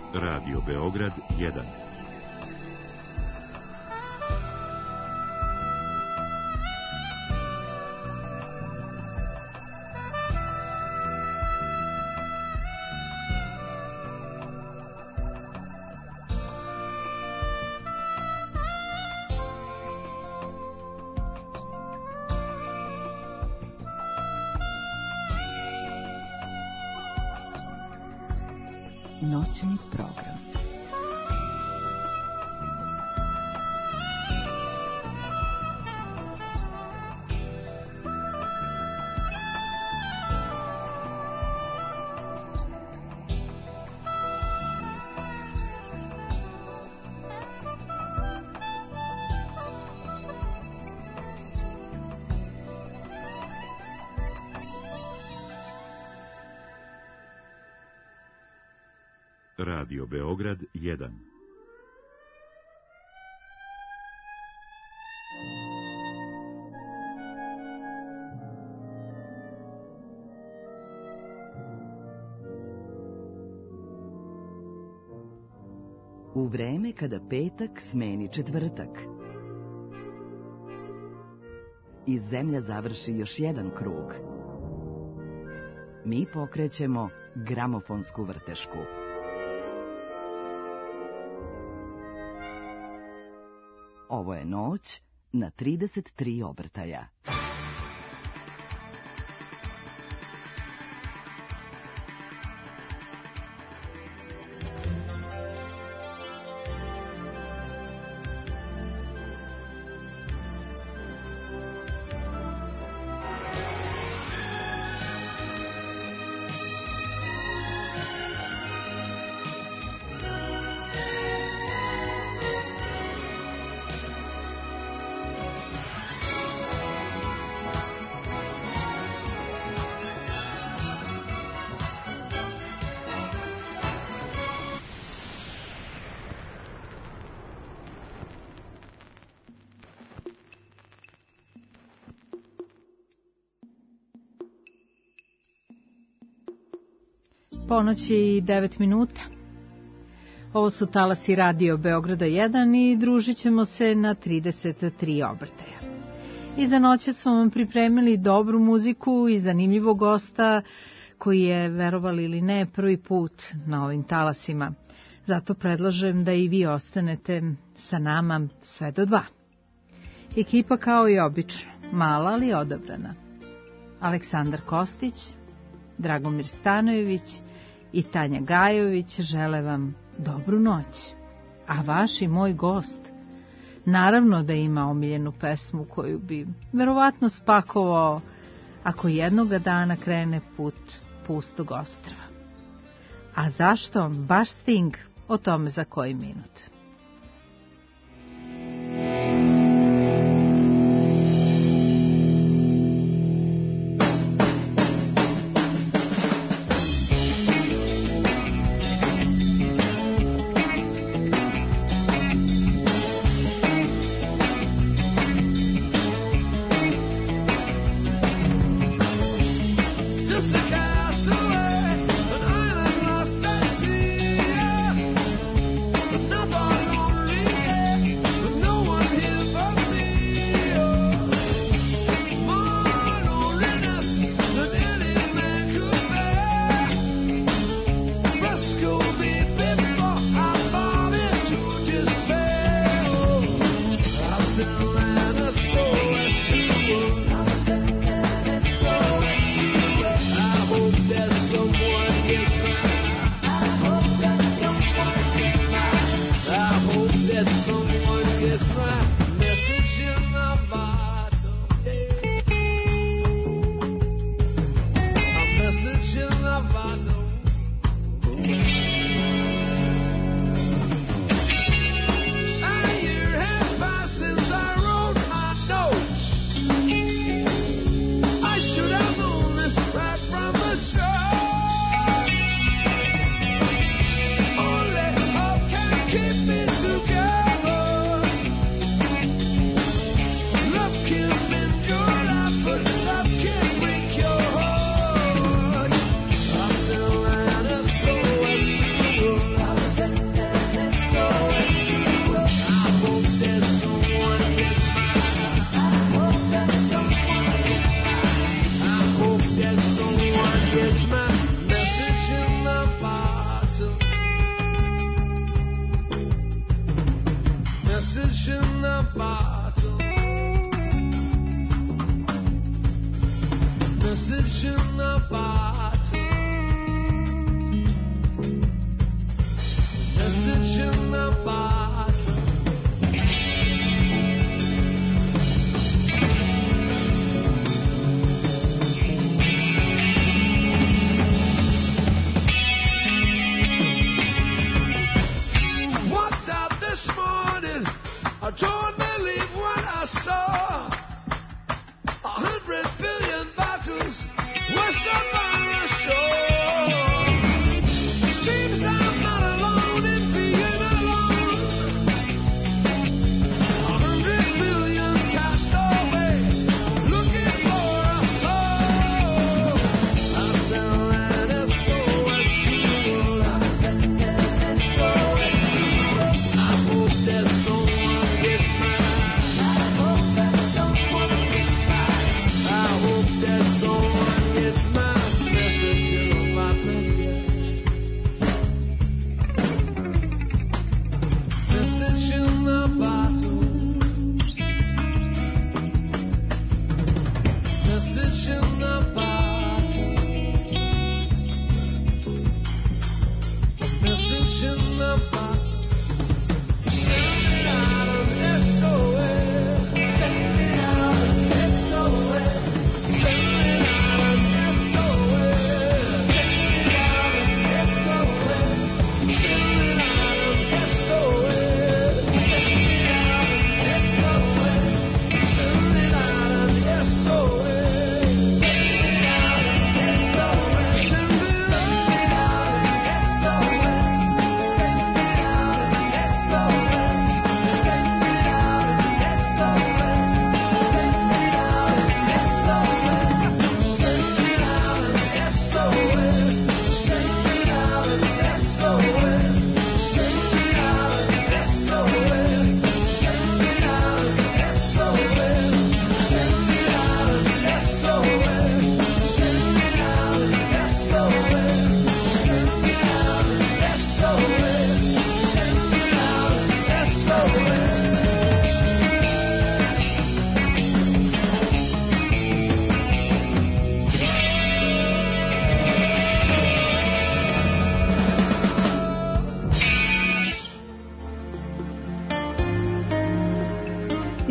Radio Beograd 1. Noćni program. Radio Beograd 1. U vreme kada petak smeni četvrtak i zemlja završi još jedan krug, mi pokrećemo gramofonsku vrtešku. Ovo je noć na 33 obrtaja. Ponoć je i 9 minuta. Ovo su talasi Radio Beograda 1 i družit ćemo se na 33 obrtaja. I za noće smo vam pripremili dobru muziku i zanimljivog gosta koji je, verovali ili ne, prvi put na ovim talasima. Zato predlažem da i vi ostanete sa nama sve do 2. Ekipa kao i obično, mala ali odabrana. Aleksandar Kostić, Dragomir Stanojević i Tanja Gajović žele vam dobru noć. A vaš i moj gost, naravno da ima omiljenu pesmu koju bi verovatno spakovao ako jednoga dana krene put pustog ostrva. A zašto baš Sting, o tome za koji minut. That's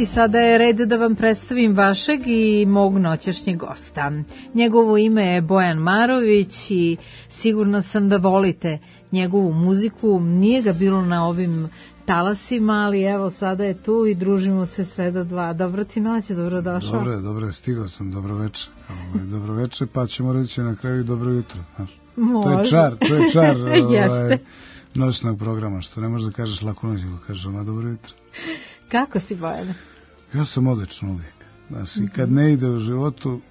sada je red da vam predstavim vašeg i mog noćašnjeg gosta. Njegovo ime je Bojan Marović i sigurno sam da volite njegovu muziku. Nije ga bilo na ovim talasima, ali evo sada je tu i družimo se sve do 2. Dobro ti noć, dobrodošao. Dobro, stigao sam, dobroveče. Dobroveče, pa ćemo reći na kraju i dobro jutro. Može. To je čar noćnog programa, što ne možeš da kažeš laku noć, nego kažeš ona dobro jutro. Kako si, Bojana? Ja sam odlično uvijek. I kad ne ide u životu,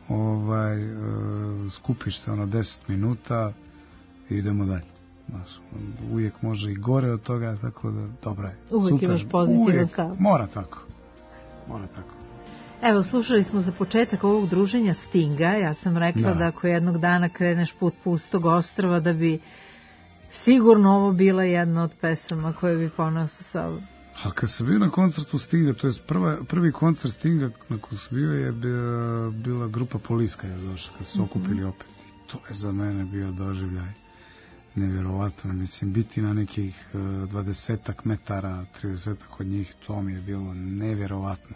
skupiš se 10 minuta i idemo dalje. Uvijek može i gore od toga, tako da dobro je. Uvijek imaš pozitivan stav. Mora tako. Evo, slušali smo za početak ovog druženja Stinga. Ja sam rekla da ako jednog dana kreneš put pustog ostrva, da bi sigurno ovo bila jedna od pesama koje bi poneo sa sobom. A kad sam bio na koncertu Stinga, to je prvi koncert Stinga na kojem sam bio je bila grupa Poliska je došla, kad su se okupili opet. I to je za mene bio doživljaj nevjerovatno. Mislim, biti na nekih 20 metara, 30 od njih, to mi je bilo nevjerovatno.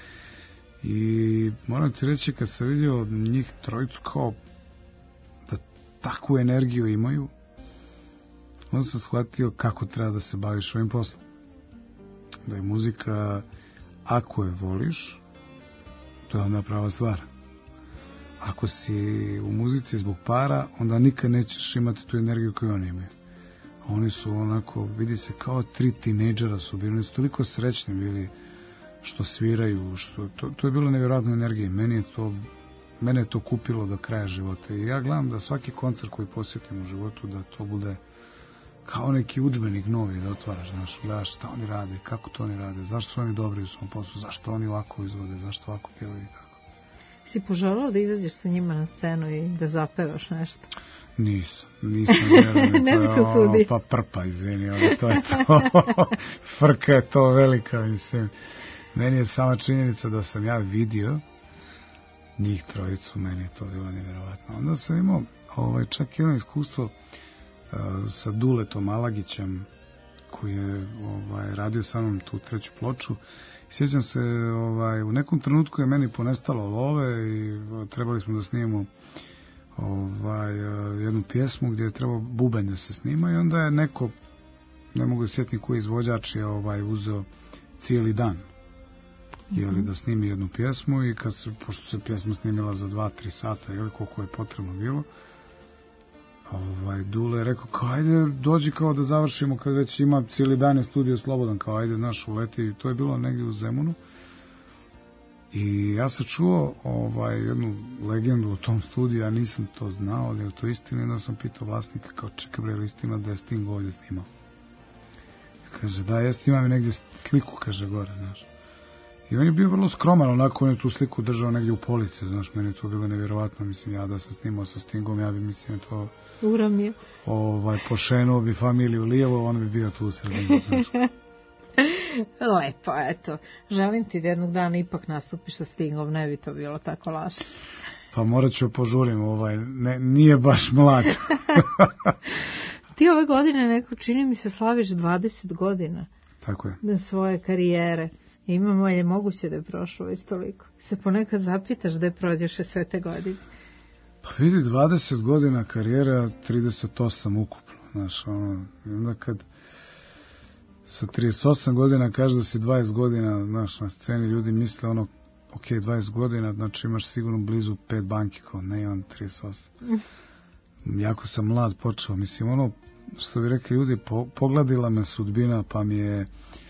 I moram ti reći, kad sam vidio njih trojicu kao da takvu energiju imaju, onda sam shvatio kako treba da se baviš ovim poslom. Da je muzika, ako je voliš, to je onda prava stvar. Ako si u muzici zbog para, onda nikad nećeš imati tu energiju koju oni imaju. Oni su onako, vidi se, kao 3 tinejdžera su bili, oni su toliko srećni bili što sviraju, to je bilo nevjerojatna energija. Mene je to kupilo do kraja života. I ja gledam da svaki koncert koji posjetim u životu, da to bude kao neki udžbenik novi da otvaraš, gledaš šta oni rade, kako to oni rade, zašto su oni dobri u svom poslu, zašto oni ovako izvode, zašto ovako pjevaju i tako. Si poželao da izađeš sa njima na scenu i da zapevaš nešto? Nisam vjerujem, to je pa prpa, izvini, ali to je to, frka je to velika, mislim. Meni je sama činjenica da sam ja vidio njih trojicu, meni je to bilo nevjerovatno. Onda sam imao čak jedno iskustvo sa Duletom Alagićem, koji je radio sa mnom tu 3. ploču. Sjećam se, u nekom trenutku je meni ponestalo love i trebali smo da snimamo jednu pjesmu gdje je trebao bubanj da se snima i onda je neko, ne mogu sjetiti koji izvođač je uzeo cijeli dan da snimi jednu pjesmu i pošto se pjesma snimila za 2-3 sata ili koliko je potrebno bilo, Dule je rekao kao ajde dođi kao da završimo kad već ima cijeli dan je studio slobodan, kao ajde uleti. To je bilo negdje u Zemunu i ja sam čuo jednu legendu o tom studiju, ja nisam to znao, ali je to istina, i da sam pitao vlasnika kao čekaj bre, istina da je Sting ovdje snimao. Kaže da jest, imam negdje sliku, kaže gore, I on je bio vrlo skroman, onako on je tu sliku držao negdje u polici, meni je to bilo nevjerovatno, mislim, ja da sam snimao sa Stingom, ja bi, mislim, to uramio. Pošenuo bi familiju lijevo, on bi bio tu u sredini. Lepo, eto, želim ti da jednog dana ipak nastupiš sa Stingom, ne bi to bilo tako laše. Pa morat ću požurim, nije baš mlad. Ti ove godine neko, čini mi se, slaviš 20 godina. Tako je. Na svoje karijere. Imamo, je moguće da je prošlo već toliko? Se ponekad zapitaš da je prođeše sve te godine? Pa vidi, 20 godina karijera, 38 ukupno. Onda kad sa 38 godina kaže da si 20 godina na sceni, ljudi misle ok, 20 godina, znači imaš sigurno blizu 5 banki, kao ne, imam 38. Jako sam mlad počeo, mislim, što bi rekli ljudi, pogladila me sudbina, pa mi je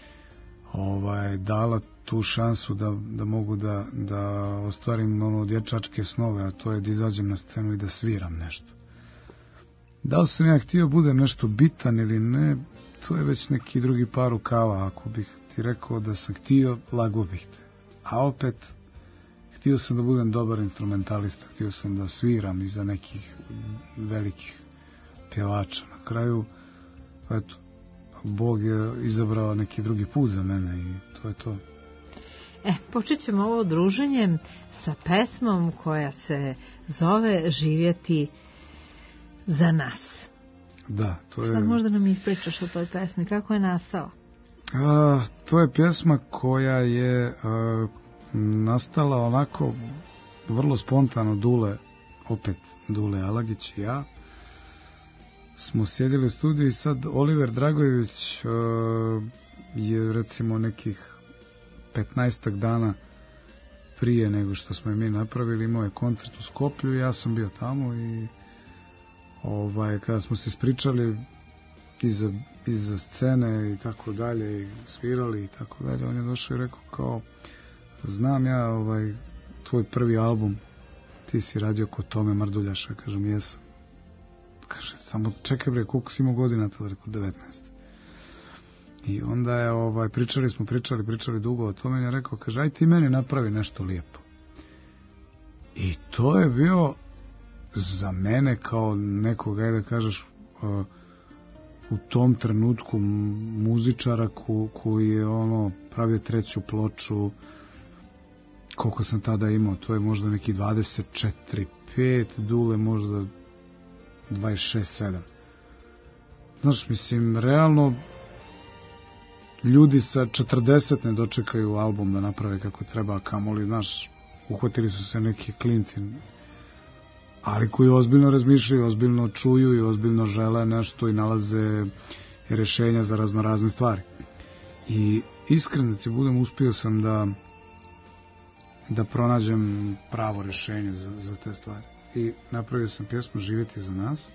dala tu šansu da mogu da ostvarim dječačke snove, a to je da izađem na scenu i da sviram nešto. Da li sam ja htio budem nešto bitan ili ne, to je već neki drugi par rukava. Ako bih ti rekao da sam htio, lago bih te. A opet, htio sam da budem dobar instrumentalista, htio sam da sviram iza nekih velikih pjevača. Na kraju, eto, Bog je izabrao neki drugi put za mene i to je to. Počet ćemo ovo druženje sa pesmom koja se zove Živjeti za nas. Da, to je... Šta možda nam ispričaš o toj pesmi? Kako je nastala? To je pjesma koja je nastala onako vrlo spontano. Dule Alagić i ja smo sjedili u studiju i sad Oliver Dragojević je recimo nekih 15 dana prije nego što smo je mi napravili imao je koncert u Skoplju i ja sam bio tamo i kada smo se ispričali iza scene i tako dalje i svirali i tako dalje, on je došao i rekao kao znam ja tvoj prvi album, ti si radio kod Tome Marduljaša. Kažem jesam. Kaže samo čekaj bre, koliko si imao godina tada? Rekao 19. I onda je pričali dugo o tome i je rekao, kaže aj ti meni napravi nešto lijepo. I to je bio za mene kao nekog, ajde da kažeš, u tom trenutku muzičara koji je pravio treću ploču. Koliko sam tada imao, to je možda neki 24-5, Dule možda 26-7. Znaš, mislim, realno ljudi sa 40 ne dočekaju album da naprave kako treba, kamoli, znaš, uhvatili su se neki klinci, ali koji ozbiljno razmišljaju, ozbiljno čuju i ozbiljno žele nešto i nalaze rješenja za raznorazne stvari. I iskreno da ti budem, uspio sam da pronađem pravo rješenje za te stvari. I napravio sam pjesmu Živjeti za nas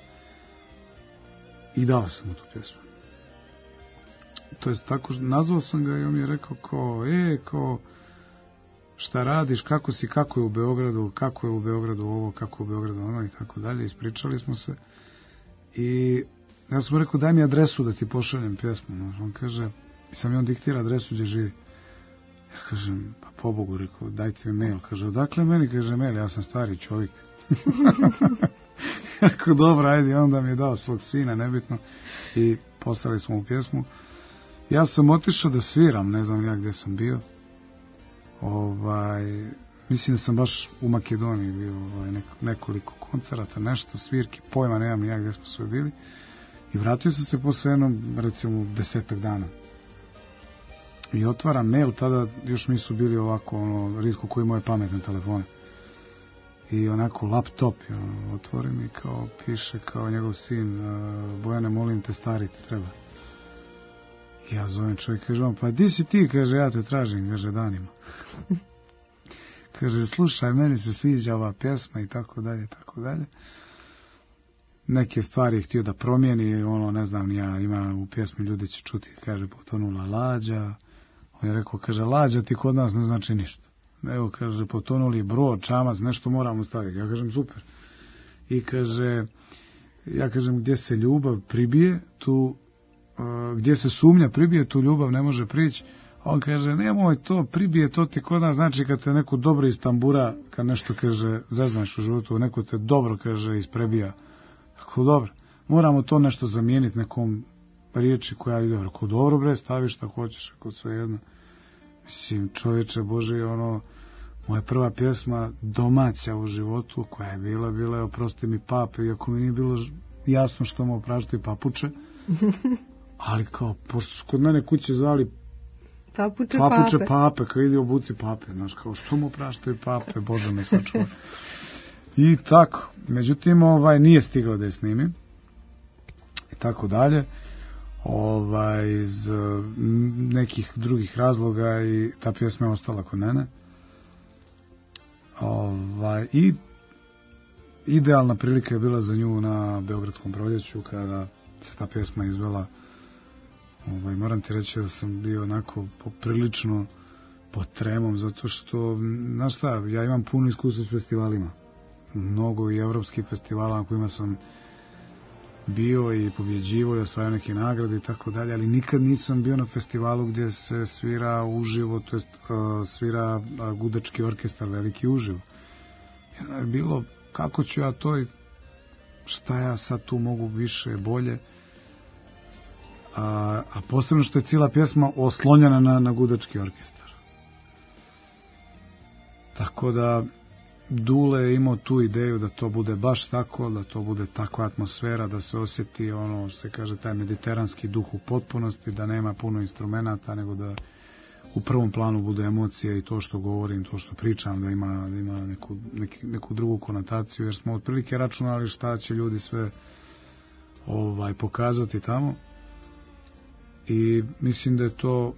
i dao sam mu tu pjesmu. To jest tako, nazvao sam ga i on mi je rekao kao šta radiš, kako je u Beogradu ovo, kako je u Beogradu ono i tako dalje. Ispričali smo se i ja sam mu rekao daj mi adresu da ti pošaljem pjesmu. On kaže, sam i on diktira adresu gdje živi. Ja kažem, pa pobogu, rekao, dajte mi mail. Kaže, odakle meni? Kaže, mail, ja sam stari čovjek. Jako dobro, ajde, onda mi je dao svog sina, nebitno. I poslali smo u pjesmu. Ja sam otišao da sviram, ne znam ja gdje sam bio. Mislim da sam baš u Makedoniji bio nekoliko koncerata, nešto, svirki, pojma, nemam ja gdje smo sve bili. I vratio sam se posle jednom, recimo, 10 dana. I otvaram mail, tada još nisu bili ovako, ritko koji moje pametne telefone. I onako laptop, otvorim i kao piše kao njegov sin, Bojane, molim te, stari te treba. I ja zovem čovjek, kaže on, pa di si ti, kaže, ja te tražim, kaže, danima. Kaže, slušaj, meni se sviđa ova pjesma i tako dalje, tako dalje. Neke stvari je htio da promijeni, ne znam, ja ima u pjesmi ljudi će čuti, kaže, potonula lađa. On je rekao, kaže, lađa ti kod nas ne znači ništa. Evo, kaže, potonuli brod, čamac, nešto moramo staviti. Ja kažem, super. I kaže, ja kažem, gdje se ljubav pribije, tu, gdje se sumnja pribije, tu ljubav ne može prići. A on kaže, nemoj to, pribije, to ti kod nas znači kad te neko dobro iz tambura, kad nešto, kaže, zaznaš u životu, neko te dobro, kaže, isprebija. Ako dobro, moramo to nešto zamijeniti nekom riječi koja ide. Ako dobro, bre, staviš šta hoćeš, ako sve jedno. Mislim, čovječe Bože, moja prva pjesma domaća u životu, koja je bila je Oprosti mi pape, iako mi nije bilo jasno što mu opraštaju papuče, ali kao, pošto su kod mene kuće zvali papuče pape, kao idi obuci pape, znaš, kao što mu opraštaju pape, Bože me sačuva. I tako, međutim, nije stigao da je snimi, i tako dalje, iz nekih drugih razloga i ta pjesma je ostala kod mene. I idealna prilika je bila za nju na Beogradskom proljeću kada se ta pjesma izvela. Moram ti reći da sam bio onako poprilično pod tremom, zato što, znaš šta, ja imam puno iskustva s festivalima. Mnogo i evropskih festivala na kojima sam bio i pobjeđivo i osvajao neke nagrade i tako dalje, ali nikad nisam bio na festivalu gdje se svira uživo, to jest svira gudački orkestar veliki uživo. Je bilo, kako ću ja to i šta ja sad tu mogu više, bolje, a posebno što je cijela pjesma oslonjena na gudački orkestar. Tako da Dule je imao tu ideju da to bude baš tako, da to bude takva atmosfera, da se osjeti ono što se kaže taj mediteranski duh u potpunosti, da nema puno instrumenata, nego da u prvom planu bude emocija i to što govorim, to što pričam, da ima neku drugu konotaciju, jer smo otprilike računali šta će ljudi sve pokazati tamo. I mislim da je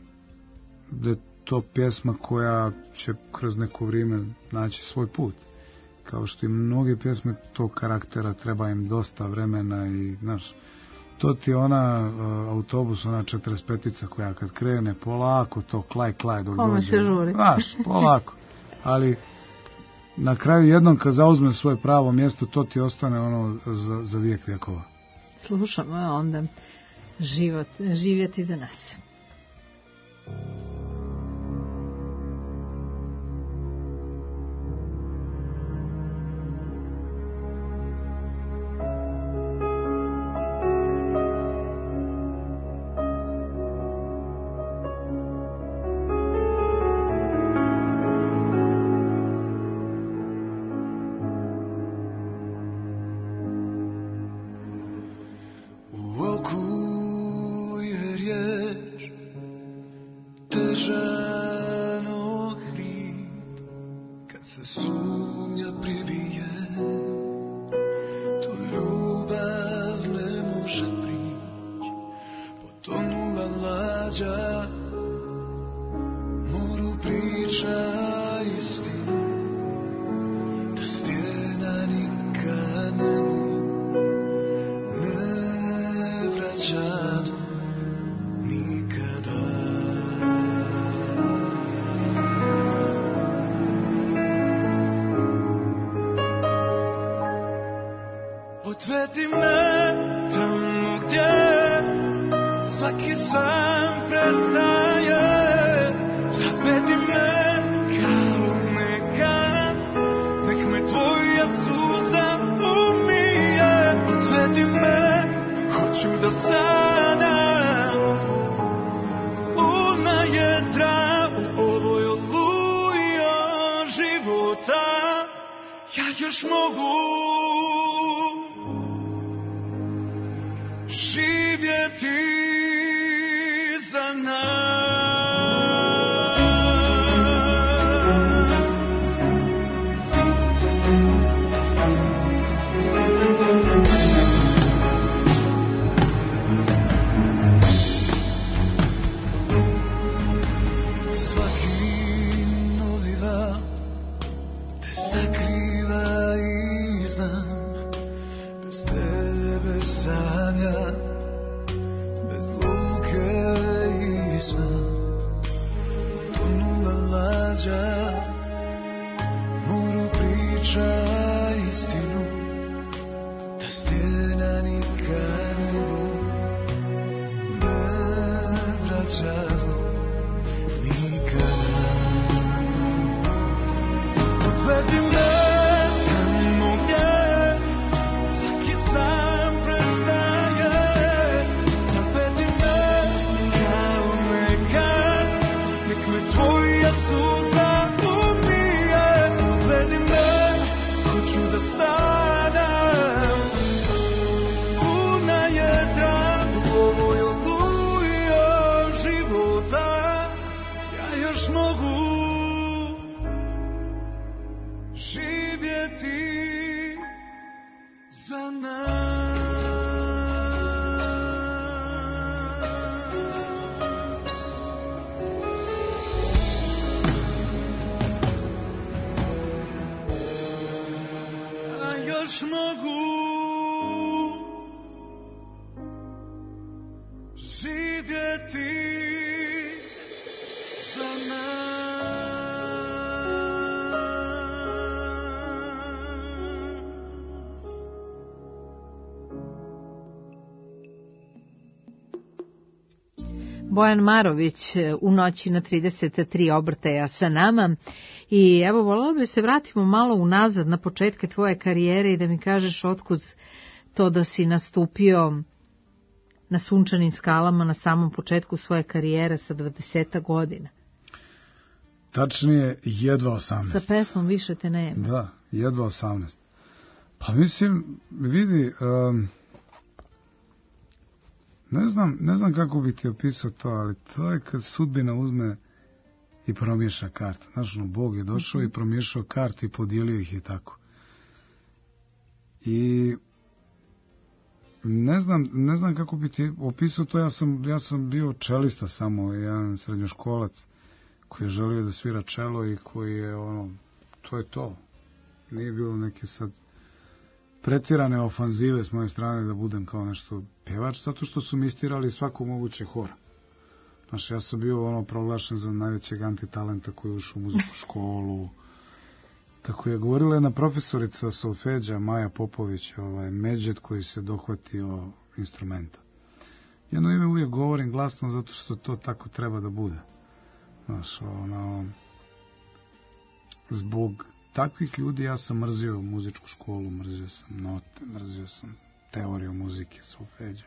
to pjesma koja će kroz neko vrijeme naći svoj put. Kao što i mnoge pjesme tog karaktera, treba im dosta vremena i, znaš, to ti je ona autobus, ona 45-ica koja kad krene polako, to klaj dok kome dođe. Se žuri. Znaš, polako. Ali na kraju jednom kad zauzme svoje pravo mjesto, to ti ostane ono za vijek vjekova. Slušamo onda živjeti za nas. Odvedi me tamo gdje svaki san prestaje. Zavedi me kao nekad, nek me tvoja suza umije. Odvedi me, hoću da sanjam ona jedra u ovoj oluji života. Ja još mogu živjeti za nas. Svaki novi val te sakriva i znam, bez tebe sanja, bez luke i sna. Tonula lađa, moru priča istinu, da stjena nikad ne vraća nikada. Odvedi me tamo gdje svaki san prestaje. Zavedi me kao nekad, nek me tvoja suza umije. Odvedi me, hoću da sanjam puna jedra u ovoj oluji života. Ja još mogu živjeti za nas. Ja još mogu živjeti za nas. Bojan Marović u noći na 33 obrtaja sa nama. I evo, voljela bi se vratimo malo unazad na početke tvoje karijere i da mi kažeš otkud to da si nastupio na Sunčanim skalama na samom početku svoje karijere sa 20 godina. Tačnije, jedva 18. Sa pesmom Više te nema. Da, jedva 18. Pa mislim, vidi, ne znam kako bi ti opisao to, ali to je kad sudbina uzme i promiješa karte. Znaš, Bog je došao i promiješao karte i podijelio ih je tako. I ne znam kako bi ti opisao to, ja sam bio čelista samo, jedan srednjoškolac koji je želio da svira čelo i koji je to je to. Nije bilo neke sad pretirane ofanzive s moje strane da budem kao nešto pevač, zato što su mi istirali svako moguće hora. Znaš, ja sam bio proglašen za najvećeg antitalenta koji je ušao u muzičku školu. Kako je govorila jedna profesorica solfeđa, Maja Popović, Međed koji se dohvatio instrumenta. Jedno ime uvijek govorim glasno zato što to tako treba da bude. Znaš, zbog takvih ljudi ja sam mrzio muzičku školu, mrzio sam note, mrzio sam teoriju muzike, solfeđa.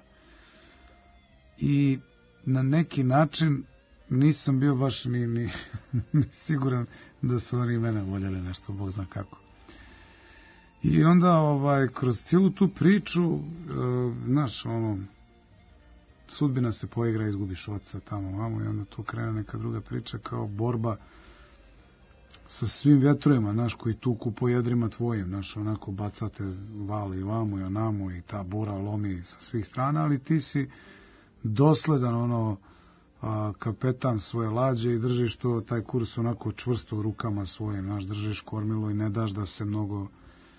I na neki način nisam bio baš ni siguran da su oni mene voljeli nešto, Bog zna kako. I onda kroz cijelu tu priču, znaš, sudbina se poigra, izgubiš oca tamo, vamo, i onda tu krene neka druga priča kao borba sa svim vjetrovima, znaš, koji tuku po jedrima tvojim, znaš, onako bacate vali vamo i onamo i ta bura lomi sa svih strana, ali ti si dosledan, kapetan svoje lađe i držiš to, taj kurs onako čvrsto u rukama svojim, znaš, držiš kormilo i ne daš da se mnogo,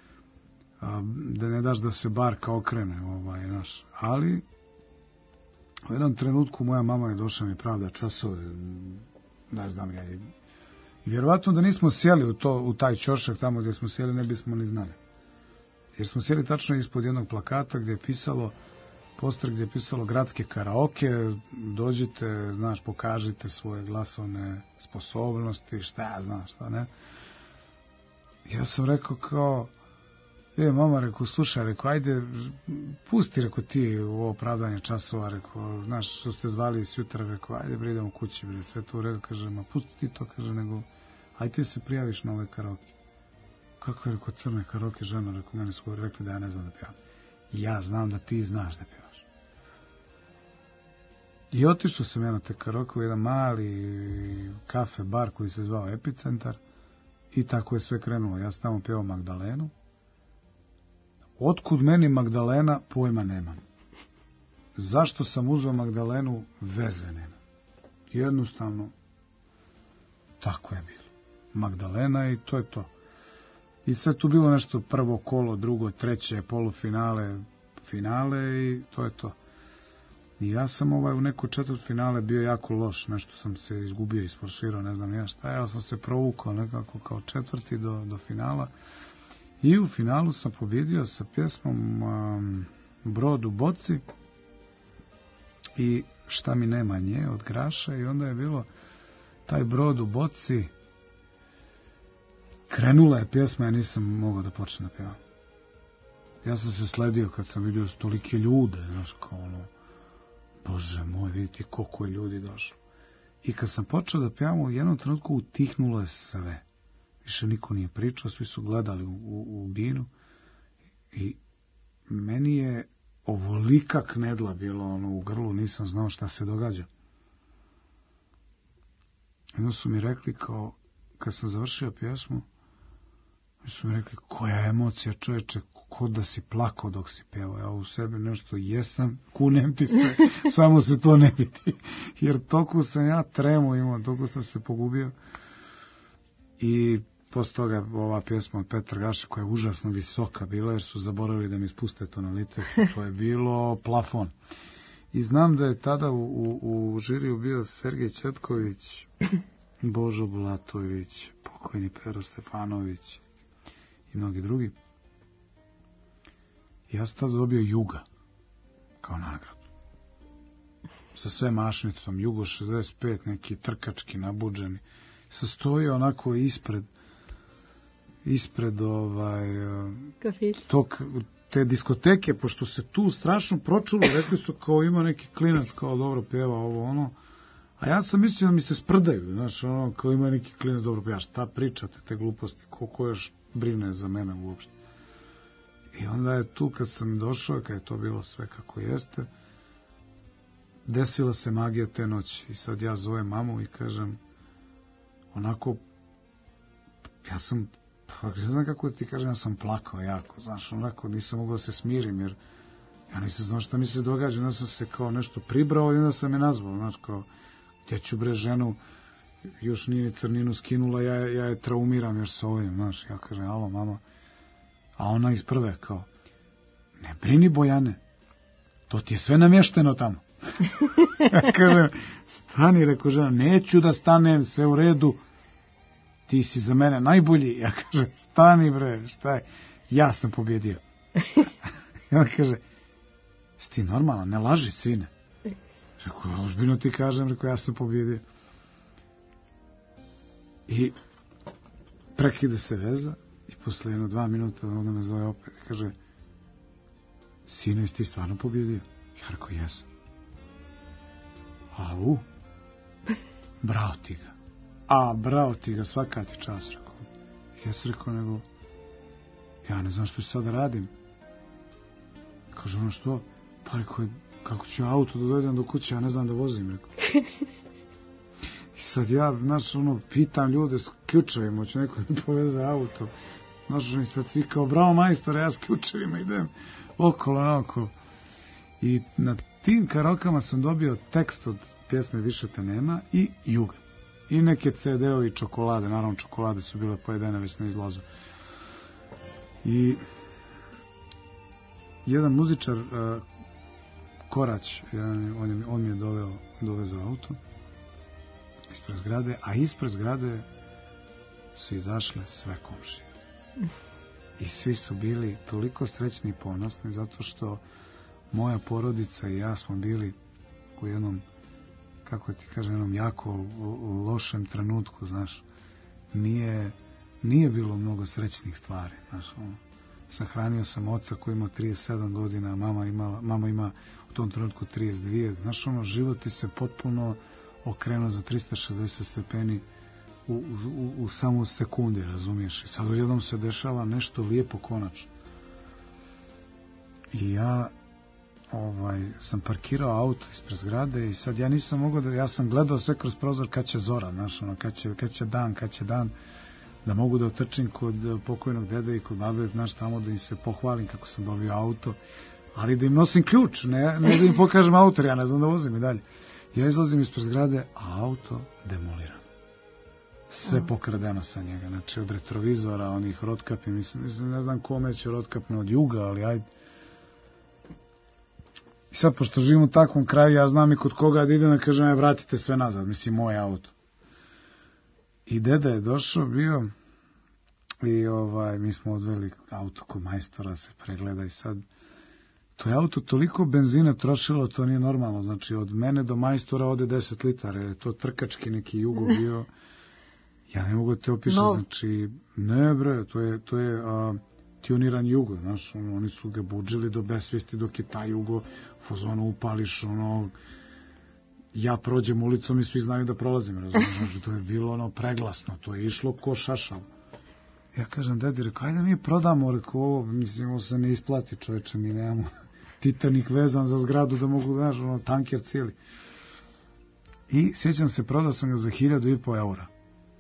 da ne daš da se barka okrene, znaš, ali u jednom trenutku moja mama je došla mi pravda časove, ne znam ja, i vjerovatno da nismo sjeli u taj ćošak tamo gdje smo sjeli, ne bismo ni znali. Jer smo sjeli tačno ispod jednog plakata gdje je pisalo, poster gdje je pisalo gradske karaoke, dođite, znaš, pokažite svoje glasovne sposobnosti, šta ja znam, šta ne. Ja sam rekao kao, mama, rekao, slušaj, rekao, ajde, pusti, rekao, ti u ovo pravdanje časova, rekao, znaš, što ste zvali sjutra, rekao, ajde, bre, idemo kući, bre, sve to u redu, kaže, ma pusti ti to, kaže, nego, ajde ti se prijaviš na ove karaoke. Kako je, rekao, crne karaoke, žena, rekao, meni su rekli da ja ne znam da pevam. Ja znam da ti znaš da pevaš. I otišao sam ja na te karaoke u jedan mali kafe, bar koji se zvao Epicentar i tako je sve krenulo. Ja sam tamo pevao Magdalenu. Otkud meni Magdalena, pojma nemam. Zašto sam uzeo Magdalenu, veze nemam. Jednostavno, tako je bilo. Magdalena i to je to. I sve tu bilo nešto prvo kolo, drugo, treće, polufinale, finale i to je to. I ja sam u neko četvrtfinale bio jako loš, nešto sam se izgubio, isforširao, ne znam ja šta, ja sam se provukao nekako kao četvrti do finala. I u finalu sam pobjedio sa pjesmom Brod u boci i Šta mi nema nje od Graša i onda je bilo taj brod u boci. Krenula je pjesma, ja nisam mogao da počnem da pevam. Ja sam se sledio kad sam vidio tolike ljude, znaš, kao Bože moj, vidite koliko je ljudi došlo. I kad sam počeo da pevam, u jednom trenutku utihnulo je sve. Više niko nije pričao, svi su gledali u binu i meni je ovolika knedla bilo u grlu, nisam znao šta se događa. Jedno su mi rekli kao, kad sam završio pjesmu, su mi rekli, koja emocija, čoveče, kod da si plakao dok si pevao. Ja u sebi nešto jesam, kunem ti se, samo se to ne vidi. Jer toliko sam ja tremu imao, toliko sam se pogubio. I posle toga ova pjesma od Petra Gaša, koja je užasno visoka bila, jer su zaboravili da mi spuste tonalitet, to je bilo plafon. I znam da je tada u žiriju bio Sergej Četković, Božo Bulatović, pokojni Pero Stefanović i mnogi drugi. Ja sam tada dobio Juga kao nagradu. Sa sve mašnicom, Jugo 65, neki trkački nabuđeni. Sastoji onako ispred te diskoteke, pošto se tu strašno pročulo, rekli su kao ima neki klinac, kao dobro peva ovo ono, A ja sam mislio da mi se sprdaju, znaš, ono, kao ima neki klinac, dobro, pa ja šta pričate, te gluposti, ko još brine za mene uopšte. I onda je tu, kad sam došao, kad je to bilo sve kako jeste, desila se magija te noći. I sad ja zovem mamu i kažem, onako, ja sam, pa ne znam kako ti kažem, ja sam plakao jako, znaš, onako, nisam mogao da se smirim, jer ja nisam znao šta mi se događa, onda sam se kao nešto pribrao i onda sam je nazvao, znaš, kao, gdje ću bre ženu, još nije crninu skinula, ja je traumiram još sa ovim, znaš, ja kažem, alo mama, a ona iz prve kao, ne brini Bojane, to ti je sve namješteno tamo. Ja kažem, stani, rekao žena, neću da stanem, sve u redu, ti si za mene najbolji. Ja kažem, stani bre, šta je, ja sam pobjedio. I ona kaže, si ti normalan, ne laži sine. Rekao, ozbiljno ti kažem, rekao, ja sam pobjedio. I prekide se veza i posle 1-2 minuta onda me zove opet i kaže, sine, jesi ti stvarno pobjedio? Ja rekao, jesam. Au, bravo ti ga. Bravo ti ga, svaka ti čast, rekao. Ja sam rekao, nego, ja ne znam što sad da radim. Kaže, ono što? Pa rekao, kako ću auto da dovedem do kuće, ja ne znam da vozim, rekao. I sad ja, znaš, ono, pitam ljude s ključevima, hoće neko da poveze auto. Znaš, i sad svi kao, bravo majstore, ja s ključevima idem okolo, naokolo. I na tim karaokama sam dobio tekst od pjesme Više te nema i Juga. I neke CD-ovi i čokolade, naravno čokolade su bile pojedene već na izlazu. I jedan muzičar, Korać, on mi je dovezao auto ispred zgrade, a ispred zgrade su izašle sve komšije. I svi su bili toliko srećni i ponosni zato što moja porodica i ja smo bili u jednom, kako ti kažem, jednom jako lošem trenutku, znaš. Nije bilo mnogo srećnih stvari, znaš. Sahranio sam oca koji ima 37 godina, mama ima u tom trenutku 32, znaš, život ti se potpuno okrenuo za 360 stepeni u samo sekundi, razumiješ. I sad odjednom se dešava nešto lijepo konačno. I ja sam parkirao auto ispred zgrade i sad ja nisam mogao da, ja sam gledao sve kroz prozor kad će zora, znaš, kad će dan, da mogu da otrčim kod pokojnog dede i kod babe, znaš, tamo da im se pohvalim kako sam dobio auto, ali da im nosim ključ, ne da im pokažem auto, ja ne znam da vozim i dalje. Ja izlazim ispred zgrade, a auto demoliran. Sve pokradeno sa njega, znači od retrovizora, onih rotkapi, mislim, ne znam kome će rotkapne od Juga, ali ajde. I sad, pošto živim u takvom kraju, ja znam i kod koga da idem da kažem, vratite sve nazad, mislim, moj auto. I deda je došao, bio, i mi smo odveli auto kod majstora, se pregleda i sad, to je auto toliko benzina trošilo, to nije normalno, znači od mene do majstora ode 10 litara, jer je to trkački neki Jugo bio, ja ne mogu te opišati, znači, ne bre, to je tuniran Jugo, znaš, oni su ga budžili do besvijesti, dok je taj Jugo fazonu upališ, ja prođem ulicom i svi znaju da prolazim, razumiješ, to je bilo preglasno, to je išlo ko šašal. Ja kažem, dedi, rekao, ajde mi prodamo, rekao, ovo, mislim, ovo se ne isplati, čoveče, mi nemamo Titanik vezan za zgradu da mogu, znaš, tanker cijeli. I sjećam se, prodao sam ga za 1.500 eura.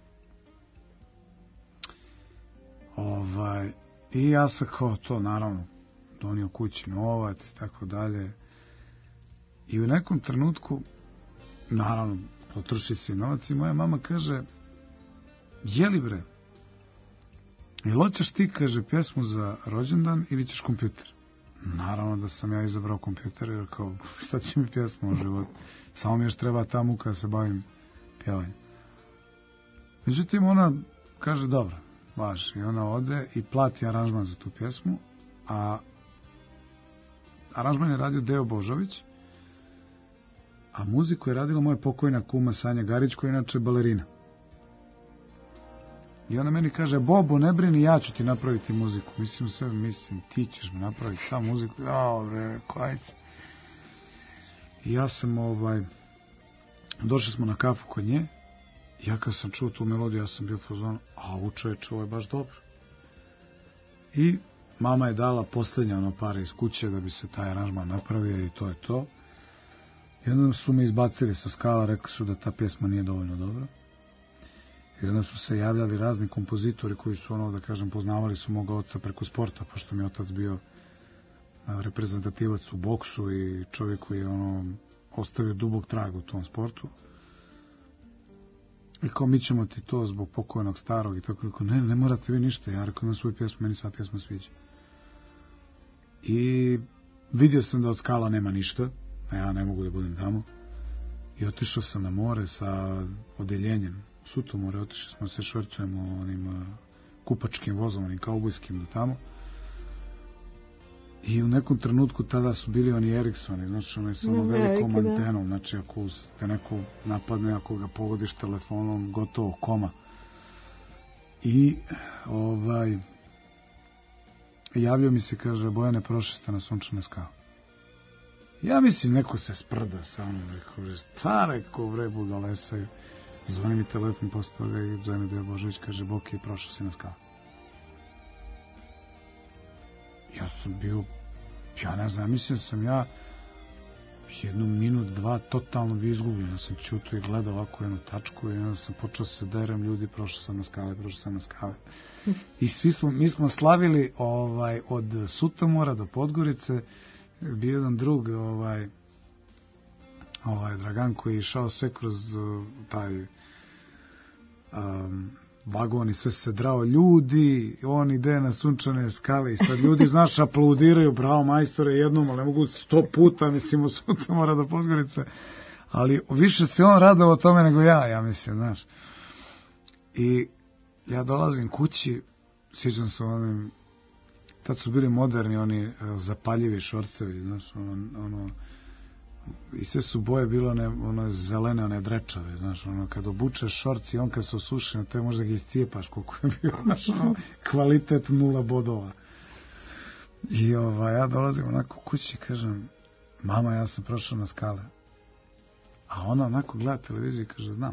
I ja sam kao to, naravno, donio kući novac i tako dalje. I u nekom trenutku, naravno, potroši se novac i moja mama kaže, jeli bre, jel hoćeš ti, kaže, pjesmu za rođendan ili ćeš kompjuter? Naravno da sam ja izabrao kompjuter, jer kao, šta će mi pjesma u životu? Samo mi još treba ta muka da se bavim pjevanjem. Međutim, ona kaže, dobro, važi. I ona ode i plati aranžman za tu pjesmu, a aranžman je radio Deo Božović, a muziku je radila moja pokojna kuma Sanja Garić, koja je inače balerina. I ona meni kaže, Bobo, ne brini, ja ću ti napraviti muziku. Mislim, ti ćeš mi napraviti sam muziku. Ja, bre, ajde. I ja sam Došli smo na kafu kod nje. Ja kad sam čuo tu melodiju, ja sam bio u fazonu, a ovo čoveče, ovo je baš dobro. I mama je dala posljednje pare iz kuće da bi se taj aranžman napravio i to je to. I onda su me izbacili sa skala, rekli su da ta pjesma nije dovoljno dobra. I onda su se javljali razni kompozitori koji su, da kažem, poznavali su moga oca preko sporta, pošto mi je otac bio reprezentativac u boksu i čovjek koji je ostavio dubog trag u tom sportu. I kao, mi ćemo ti to zbog pokojnog starog i tako. Rekao, ne morate vi ništa. Ja rekao, imam svoju pjesmu, meni sva pjesma sviđa. I vidio sam da od skala nema ništa, a ja ne mogu da budem tamo. I otišao sam na more sa odeljenjem. U Sutomore otišli smo se švercujemo onim kupačkim vozom, onim kaubojskim do tamo. I u nekom trenutku tada su bili oni Ericssoni, znači onaj sa onom velikom antenom, znači ako te neko napadne, ako ga pogodiš telefonom, gotovo, koma. I javio mi se, kaže, Bojane, prošli ste na Sunčane skale. Ja mislim, neko se sprda sa mnom, rekao, šta rekao, bre, budalesaju. Zvoni mi telefon posle toga i zove mi Dejo Božović, kaže, Boki, prošao si na skale. Ja sam bio, ja ne znam, mislim sam ja jednu minut, dva totalno bio izgubljen. Ja sam čuto i gledao ovako jednu tačku i onda sam počeo se derem, ljudi, prošao sam na skale. I mi smo slavili od Sutomora do Podgorice. Bio jedan drug, Dragan, koji je išao sve kroz taj vagon i sve se drao ljudi, on ide na Sunčane skale i sad ljudi, znaš, aplaudiraju, bravo majstore, jednom, ali ne mogu 100 puta, mislim, u Sutomora do Podgorice, ali više se on radao o tome nego ja mislim, znaš. I ja dolazim kući, sjećam se onim, tad su bili moderni oni zapaljivi šorcevi, znaš, i sve su boje bilo one zelene, one drečave, znaš, kad obučeš šorci, on kad se osuši, te možda ga iscijepaš koliko je bio, znaš, kvalitet 0 bodova. I ja dolazim onako kući i kažem, mama, ja sam prošao na skale. A ona onako gleda televiziju i kaže, znam.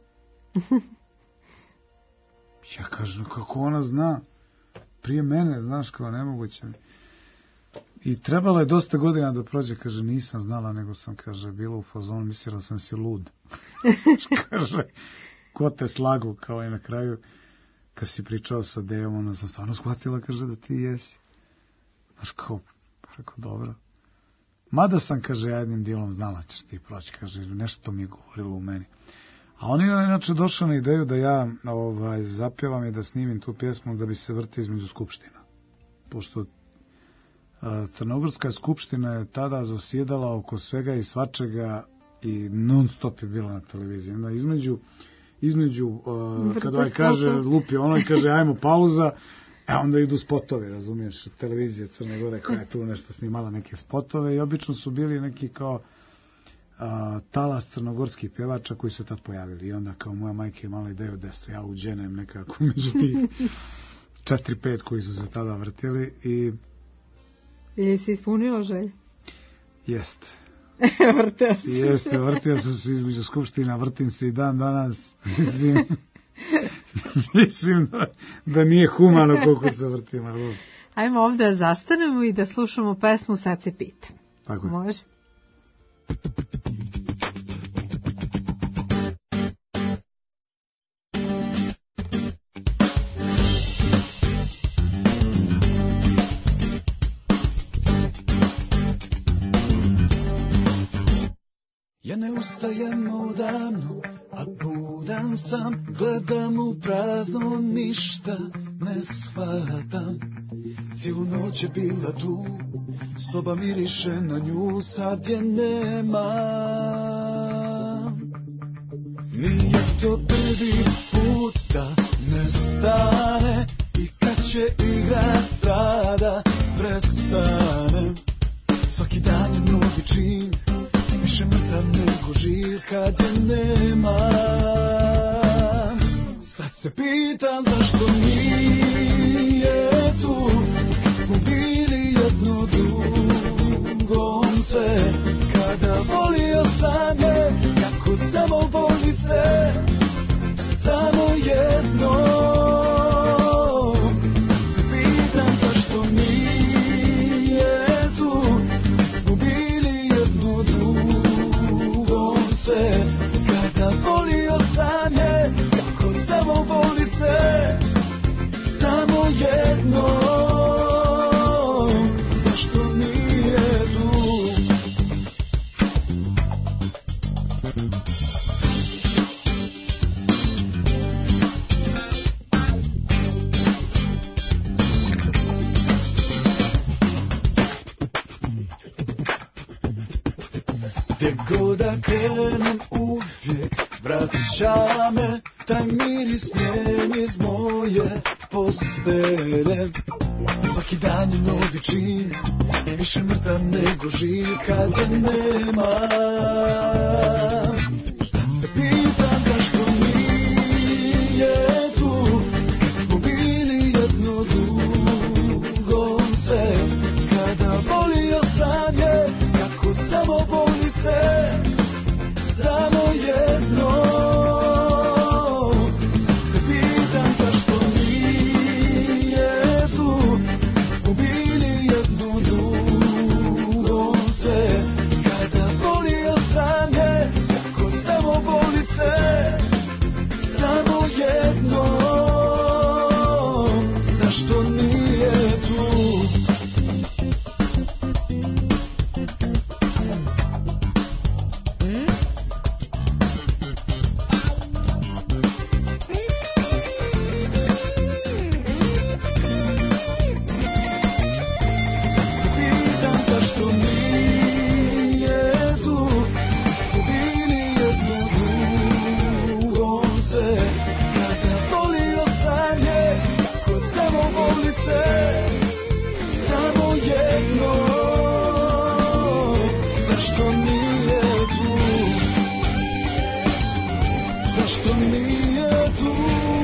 Ja kažem, kako ona zna? Prije mene, znaš, kao nemoguće mi. I trebalo je dosta godina da prođe, kaže, nisam znala, nego sam, kaže, bila u fazonu, mislila sam si lud. Kaže, ko te slagu, kao i na kraju, kad si pričao sa Dejom, ona sam stvarno shvatila, kaže, da ti jesi. Znaš, kao, rekao, dobro. Mada sam, kaže, ja jednim dijelom znala ćeš ti proći, kaže, nešto mi je govorilo u meni. A on je inače došao na ideju da ja zapjevam i da snimim tu pjesmu da bi se vrtio između skupština. Pošto Crnogorska skupština je tada zasjedala oko svega i svačega i non stop je bila na televiziji. Između kada kaže lupi ono i kaže ajmo pauza, onda idu spotovi, razumiješ, televizija Crne Gore koja je tu nešto snimala neke spotove i obično su bili neki kao talas crnogorskih pjevača koji su tad pojavili. I onda kao moja majka je imala ideju da se ja uđenem nekako među tih 4-5 koji su se tada vrtili i... Jesi ispunila želju? Jeste. Vrtio se. Jeste, vrtio sam se između skupština, vrtim se i dan danas. Mislim da nije humano koliko se vrtim. Ajmo ovdje da zastanemo i da slušamo pesmu Sad se pitam. Tako je. Može? Ja ne ustajem odavno, a budan sam, gledam u prazno, ništa ne shvatam. Cijelu noć je bila tu, soba miriše na nju, sad je nema. Nije to prvi put da nestane, i kad će igra rada prestane. Svaki dan je novi čin, više mrtav nego živ kad je nema. Sad se pitam zašto nije tu, smo bili jedno drugom sve. Kada volio sam je, kako samo Gdje god da krenem uvijek vraća me taj miris njen iz moje postelje. Svaki dan je novi čin, više mrtav nego živ kad je nema. Sad se pitam zašto nije tu, smo bili jedno drugom se. Kada volio sam je, kako samo voli se, samo jedno. Sad se pitam zašto nije tu, smo bili jedno drugom se. Kada volio sam je, kako samo voli se, samo jedno. Zašto nije tu? Pitam zašto nije tu, smo bili jedno drugom se. Kada volio sam je, kako samo voli se, samo jedno. Zašto nije tu? Zašto nije tu?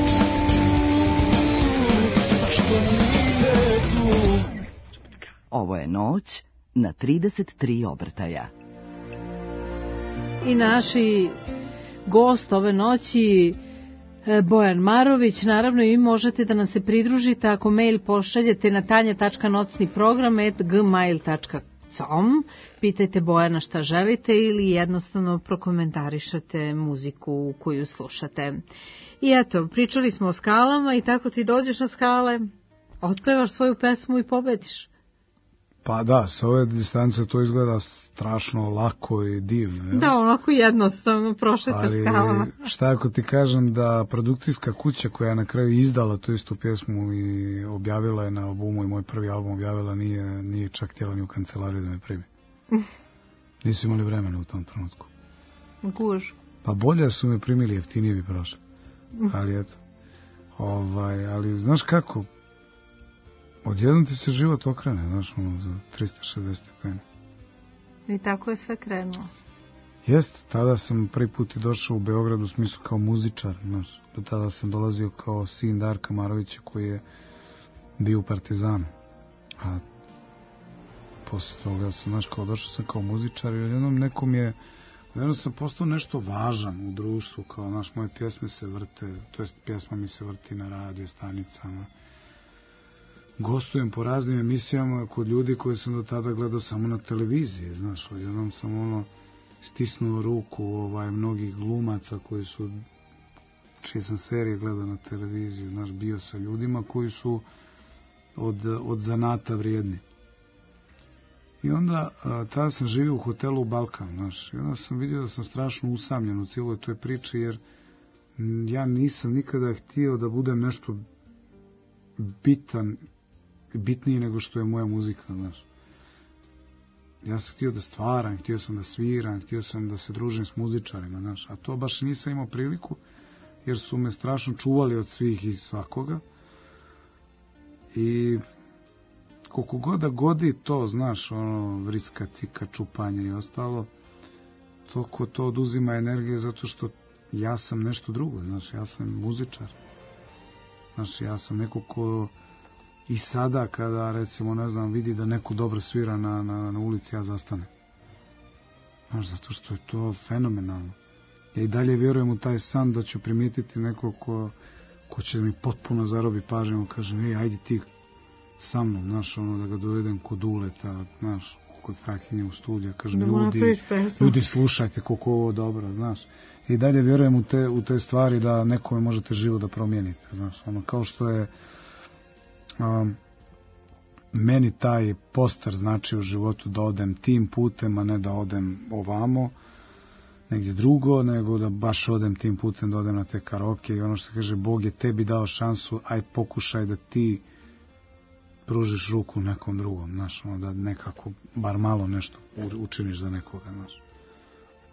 Zašto nije tu? Ovo je noć na 33 obrtaja. I naši gost ove noći Bojan Marović. Naravno i vi možete da nam se pridružite ako mail pošaljete na tanja.nocniprogram@gmail.com. Pitajte Bojana šta želite ili jednostavno prokomentarišete muziku koju slušate. I eto, pričali smo o skalama i tako ti dođeš na skale, otpevaš svoju pesmu i pobediš. Pa da, s ove distance to izgleda strašno lako i divno. Da, onako jednostavno prošetaš skalama. Šta ako ti kažem da produkcijska kuća koja je na kraju izdala tu istu pjesmu i objavila je na albumu i moj prvi album objavila, nije čak htjela ni u kancelariju da me primi. Nisu imali vremena u tom trenutku. Guž. Pa bolje su me primili, jeftinije bi prošli. Ali eto. Ali znaš kako? Odjednom ti se život okrene, znaš, za 360 stepeni. I tako je sve krenulo. Jeste, tada sam prvi put i došao u Beograd u smislu kao muzičar, znaš. Do tada sam dolazio kao sin Darka Marovića koji je bio u Partizanu. A posle toga sam, znaš, kao došao sam kao muzičar i odjednom odjednom sam postao nešto važan u društvu, kao, znaš, moje pjesme se vrte, to jest pjesma mi se vrti na radio stanicama. Gostujem po raznim emisijama kod ljudi koje sam do tada gledao samo na televiziji, znaš, odjednom sam stisnuo ruku mnogih glumaca čije sam serije gledao na televiziju, znaš, bio sa ljudima koji su od zanata vrijedni. I onda, tada sam živio u hotelu Balkan, znaš, i onda sam vidio da sam strašno usamljen u cijeloj toj priči, jer ja nisam nikada htio da budem nešto bitniji nego što je moja muzika, znaš. Ja sam htio da stvaram, htio sam da sviram, htio sam da se družim s muzičarima, znaš, a to baš nisam imao priliku, jer su me strašno čuvali od svih i svakoga. I koliko god da godi to, znaš, vriska, cika, čupanje i ostalo, toliko to oduzima energije, zato što ja sam nešto drugo, znaš, ja sam muzičar. Znaš, ja sam neko ko i sada kada, recimo, ne znam, vidi da neko dobro svira na ulici, ja zastanem. Znaš, zato što je to fenomenalno. Ja i dalje vjerujem u taj san da ću primijetiti nekog ko će mi potpuno zarobi pažnju, kažem, ajde ti sa mnom, znaš, da ga dovedem kod Uleta, znaš, kod Strahinje u studiju, kažem, ljudi slušajte koliko ovo dobro, znaš. I dalje vjerujem u te stvari da nekome možete život da promijenite, znaš, kao što je meni taj poster znači u životu da odem tim putem, a ne da odem ovamo, negdje drugo, nego da baš odem tim putem, da odem na te karaoke i ono što se kaže, Bog je tebi dao šansu, aj pokušaj da ti pružiš ruku nekom drugom, znaš, da nekako bar malo nešto učiniš za nekoga, znaš.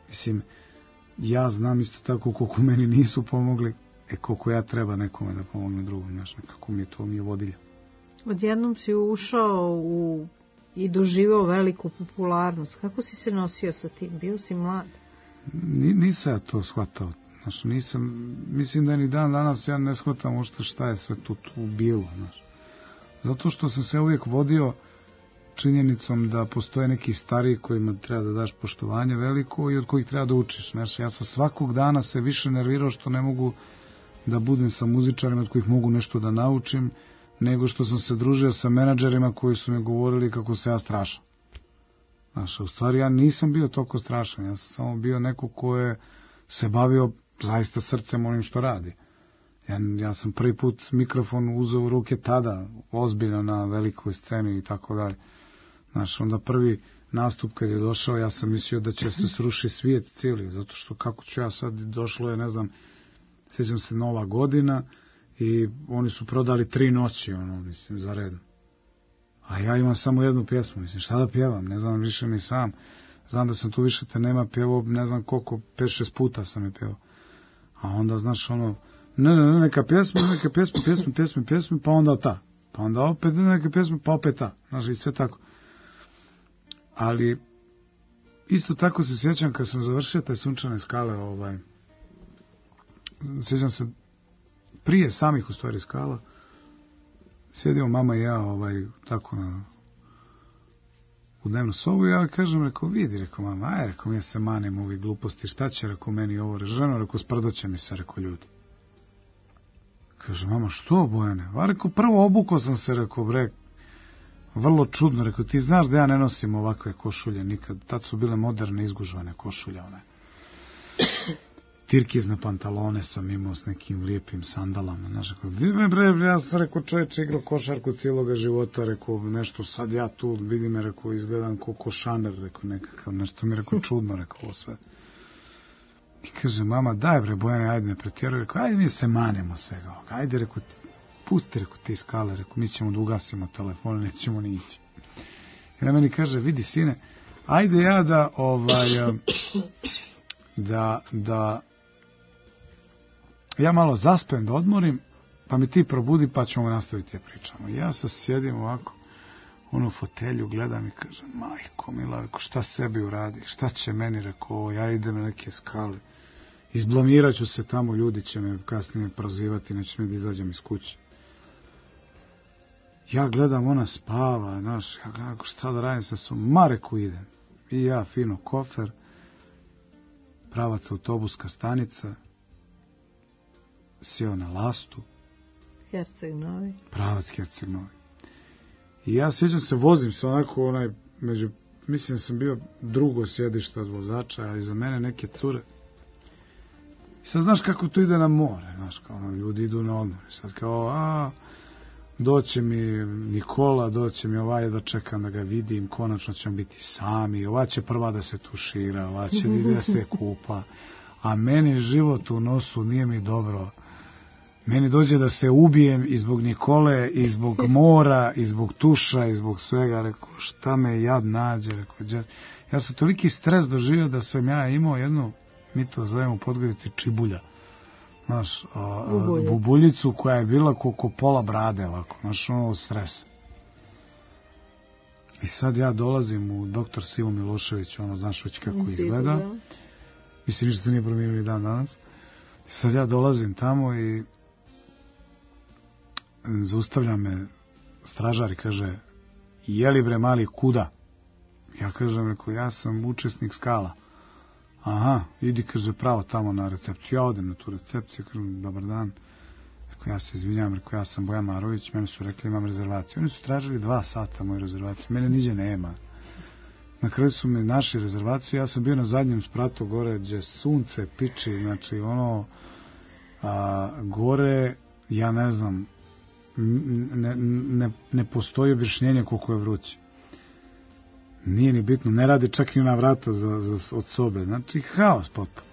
Mislim, ja znam isto tako koliko meni nisu pomogli, koliko ja treba nekome da pomogne drugom, znaš, kako mi je vodilja. Odjednom si ušao i doživao veliku popularnost. Kako si se nosio sa tim? Bio si mlad? Nisam ja to shvatao. Znaš, mislim da ni dan danas ja ne shvatam uopšte šta je sve tu bilo. Znaš. Zato što sam se uvijek vodio činjenicom da postoje neki stariji kojima treba da daš poštovanje veliko i od kojih treba da učiš. Znaš, ja sam svakog dana se više nervirao što ne mogu da budem sa muzičarima od kojih mogu nešto da naučim, nego što sam se družio sa menadžerima koji su mi govorili kako se ja strašam. Znaš, u stvari ja nisam bio toliko strašan, ja sam samo bio neko ko je se bavio zaista srcem onim što radi. Ja sam prvi put mikrofon uzeo u ruke tada, ozbiljno na velikoj sceni i tako dalje. Znaš, onda prvi nastup kad je došao, ja sam mislio da će se sruši svijet cijeli, zato što kako ću ja sad, došlo je, ne znam, sjećam se Nova godina i oni su prodali 3 noći, mislim, za redom. A ja imam samo jednu pjesmu, mislim, šta da pjevam, ne znam više ni sam. Znam da sam tu više te nema pjevao, ne znam koliko, 5-6 puta sam je pjevao. A onda, znaš, neka pjesma, pa onda ta. Pa onda opet neka pjesma, pa opet ta. Znaš, i sve tako. Ali, isto tako se sjećam kad sam završio taj Sunčane skale, sjećam se prije samih u stvari skala, sjedimo mama i ja tako u dnevnu sobu i ja kažem, rekao, vidi, rekao mama, rekao, ja se manem ovih gluposti, šta će, rekao, meni ovo ženo, rekao, sprdoće mi se, rekao, ljudi. Kaže, mama, što, Bojane? A rekao, prvo obukao sam se, rekao, vrlo čudno, rekao, ti znaš da ja ne nosim ovakve košulje nikad, tad su bile moderne izgužvane košulje, tirkizne pantalone sam imao s nekim lijepim sandalama, znaš, rekao, ja sam, rekao, čovječe igrao košarku cijeloga života, rekao, nešto sad ja tu, vidi me, rekao, izgledam ko košaner, rekao, nekakav, nešto mi, rekao, čudno, rekao, ovo sve. I kaže, mama, daj Bojane, ajde ne pretjeruj, rekao, ajde mi se manemo svega ovoga, ajde, rekao, pusti, rekao, ti skale, rekao, mi ćemo da ugasimo telefon, nećemo ni ići. I na meni kaže, vidi, sine, ajde ja da ja malo zaspem, da odmorim, pa mi ti probudi, pa ćemo nastaviti te pričamo. I ja se sjedim ovako, u fotelju, gledam i kažem, majko mila, rekao, šta sebi uradi, šta će meni, rekao, ja idem na neke skale, izblamirat ću se tamo, ljudi će me kasnije prozivati, neće me da izađem iz kuće. Ja gledam, ona spava, znaš, ja gledam, šta da radim sa svom, reku idem. I ja, fino, kofer, pravac autobuska stanica, sjeo na Lastu. Herceg Novi. Pravac Herceg Novi. I ja sjećam se, vozim se onako, mislim da sam bio drugo sjedište od vozača, a iza mene neke cure. I sad znaš kako to ide na more, znaš, kao ljudi idu na odmor. I sad kao, doće mi Nikola, doće mi da čekam da ga vidim, konačno ćemo biti sami, ova će prva da se tušira, ova će da se kupa, a meni život u nosu nije mi dobro. Meni dođe da se ubijem i zbog Nikole, i zbog mora, i zbog tuša, i zbog svega. Rekao, šta me jad nađe, rekao, ja sam toliki stres doživio da sam ja imao jednu, mi to zovemo u Podgorici, čibulja. Znaš, bubuljicu koja je bila koliko pola brade, ovako, znaš, stres. I sad ja dolazim u Dr. Sivo Milošević, znaš već kako izgleda. Mislim, ništa se nije promijenio dan danas. I sad ja dolazim tamo i zaustavlja me stražar i kaže, jeli bre mali, kuda? Ja kažem, rekao, ja sam učesnik skala. Aha, idi, kaže, pravo tamo na recepciju. Ja odem na tu recepciju, kažem, dobar dan. Rekao, ja se izvinjam, rekao, ja sam Bojan Marović, meni su rekli, imam rezervaciju. Oni su tražili 2 sata moju rezervaciju, mene niđe nema. Na kraju su mi našli rezervaciju, ja sam bio na zadnjem spratu gore, gdje sunce piči, znači gore, ja ne znam, ne postoji objašnjenje koliko je vruće. Nije ni bitno, ne radi čak i ona vrata od sobe, znači haos potpuno.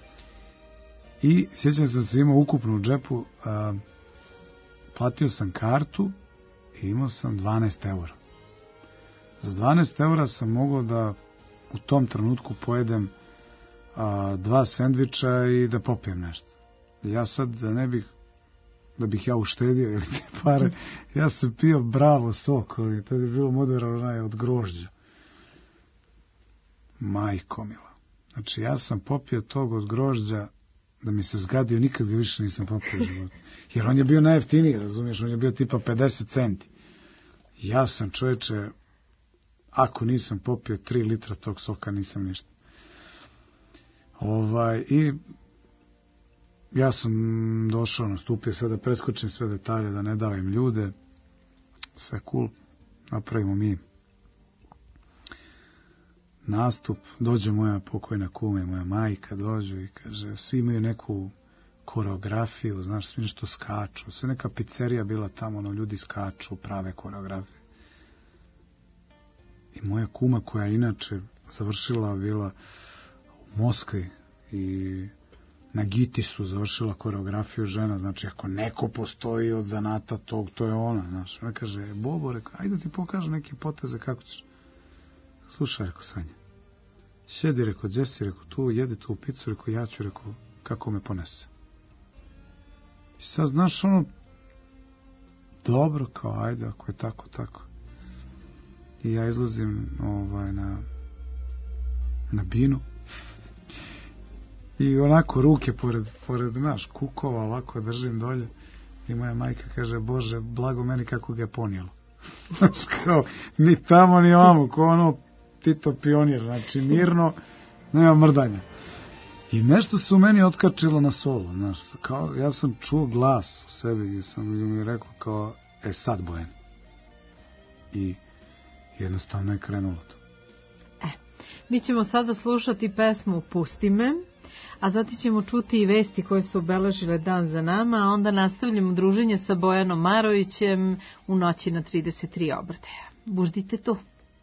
I sjećam sam se imao ukupno u džepu, platio sam kartu i imao sam 12 eura. Za 12 eura sam mogao da u tom trenutku pojedem 2 sendviča i da popijem nešto. Ja sad da bih ja uštedio ili te pare, ja sam pio Bravo sok, ali tada je bilo moderno od grožđa. Majko mila. Znači, ja sam popio tog od grožđa da mi se zgadio, nikad ga više nisam popio u životu. Jer on je bio najjeftiniji, razumiješ, on je bio tipa 50 centi. Ja sam, čoveče, ako nisam popio 3 litra tog soka, nisam ništa. I ja sam došao, nastupio, sad da preskočim sve detalje, da ne davim ljude, sve cool, napravimo mi nastup, dođe moja pokojna kuma i moja majka, dođu i kaže, svi imaju neku koreografiju, znaš, svi nešto skaču, sve neka pizzerija bila tamo, ljudi skaču, prave koreografije. I moja kuma koja inače završila bila u Moskvi i na Gitisu završila koreografiju žena, znači ako neko postoji od zanata tog, to je ona, znaš. Ona kaže, Bobo, rekao, ajde ti pokaže neke poteze, kako ćeš. Slušaj, rekao, Sanja, sjedi, rekao, Jesi, rekao, tu, jedi tu picu, rekao, ja ću, rekao, kako me ponese. I sad, znaš, dobro, kao, ajde, ako je tako, tako. I ja izlazim na binu i onako ruke pored naš kukova ovako držim dolje i moja majka kaže, Bože, blago meni kako ga je ponijelo. Kao, ni tamo ni ovamo, kao Tito pionir, znači mirno, nema mrdanja. I nešto se u meni otkačilo na solo, znaš, kao, ja sam čuo glas u sebi gdje sam mi rekao kao, sad Bojan. I jednostavno je krenulo to. Mi ćemo sada slušati pesmu Pusti me, a zatim ćemo čuti i vesti koje su obeležile dan za nama, a onda nastavljamo druženje sa Bojanom Marovićem u noći na 33 obrtaja. Buždite tu.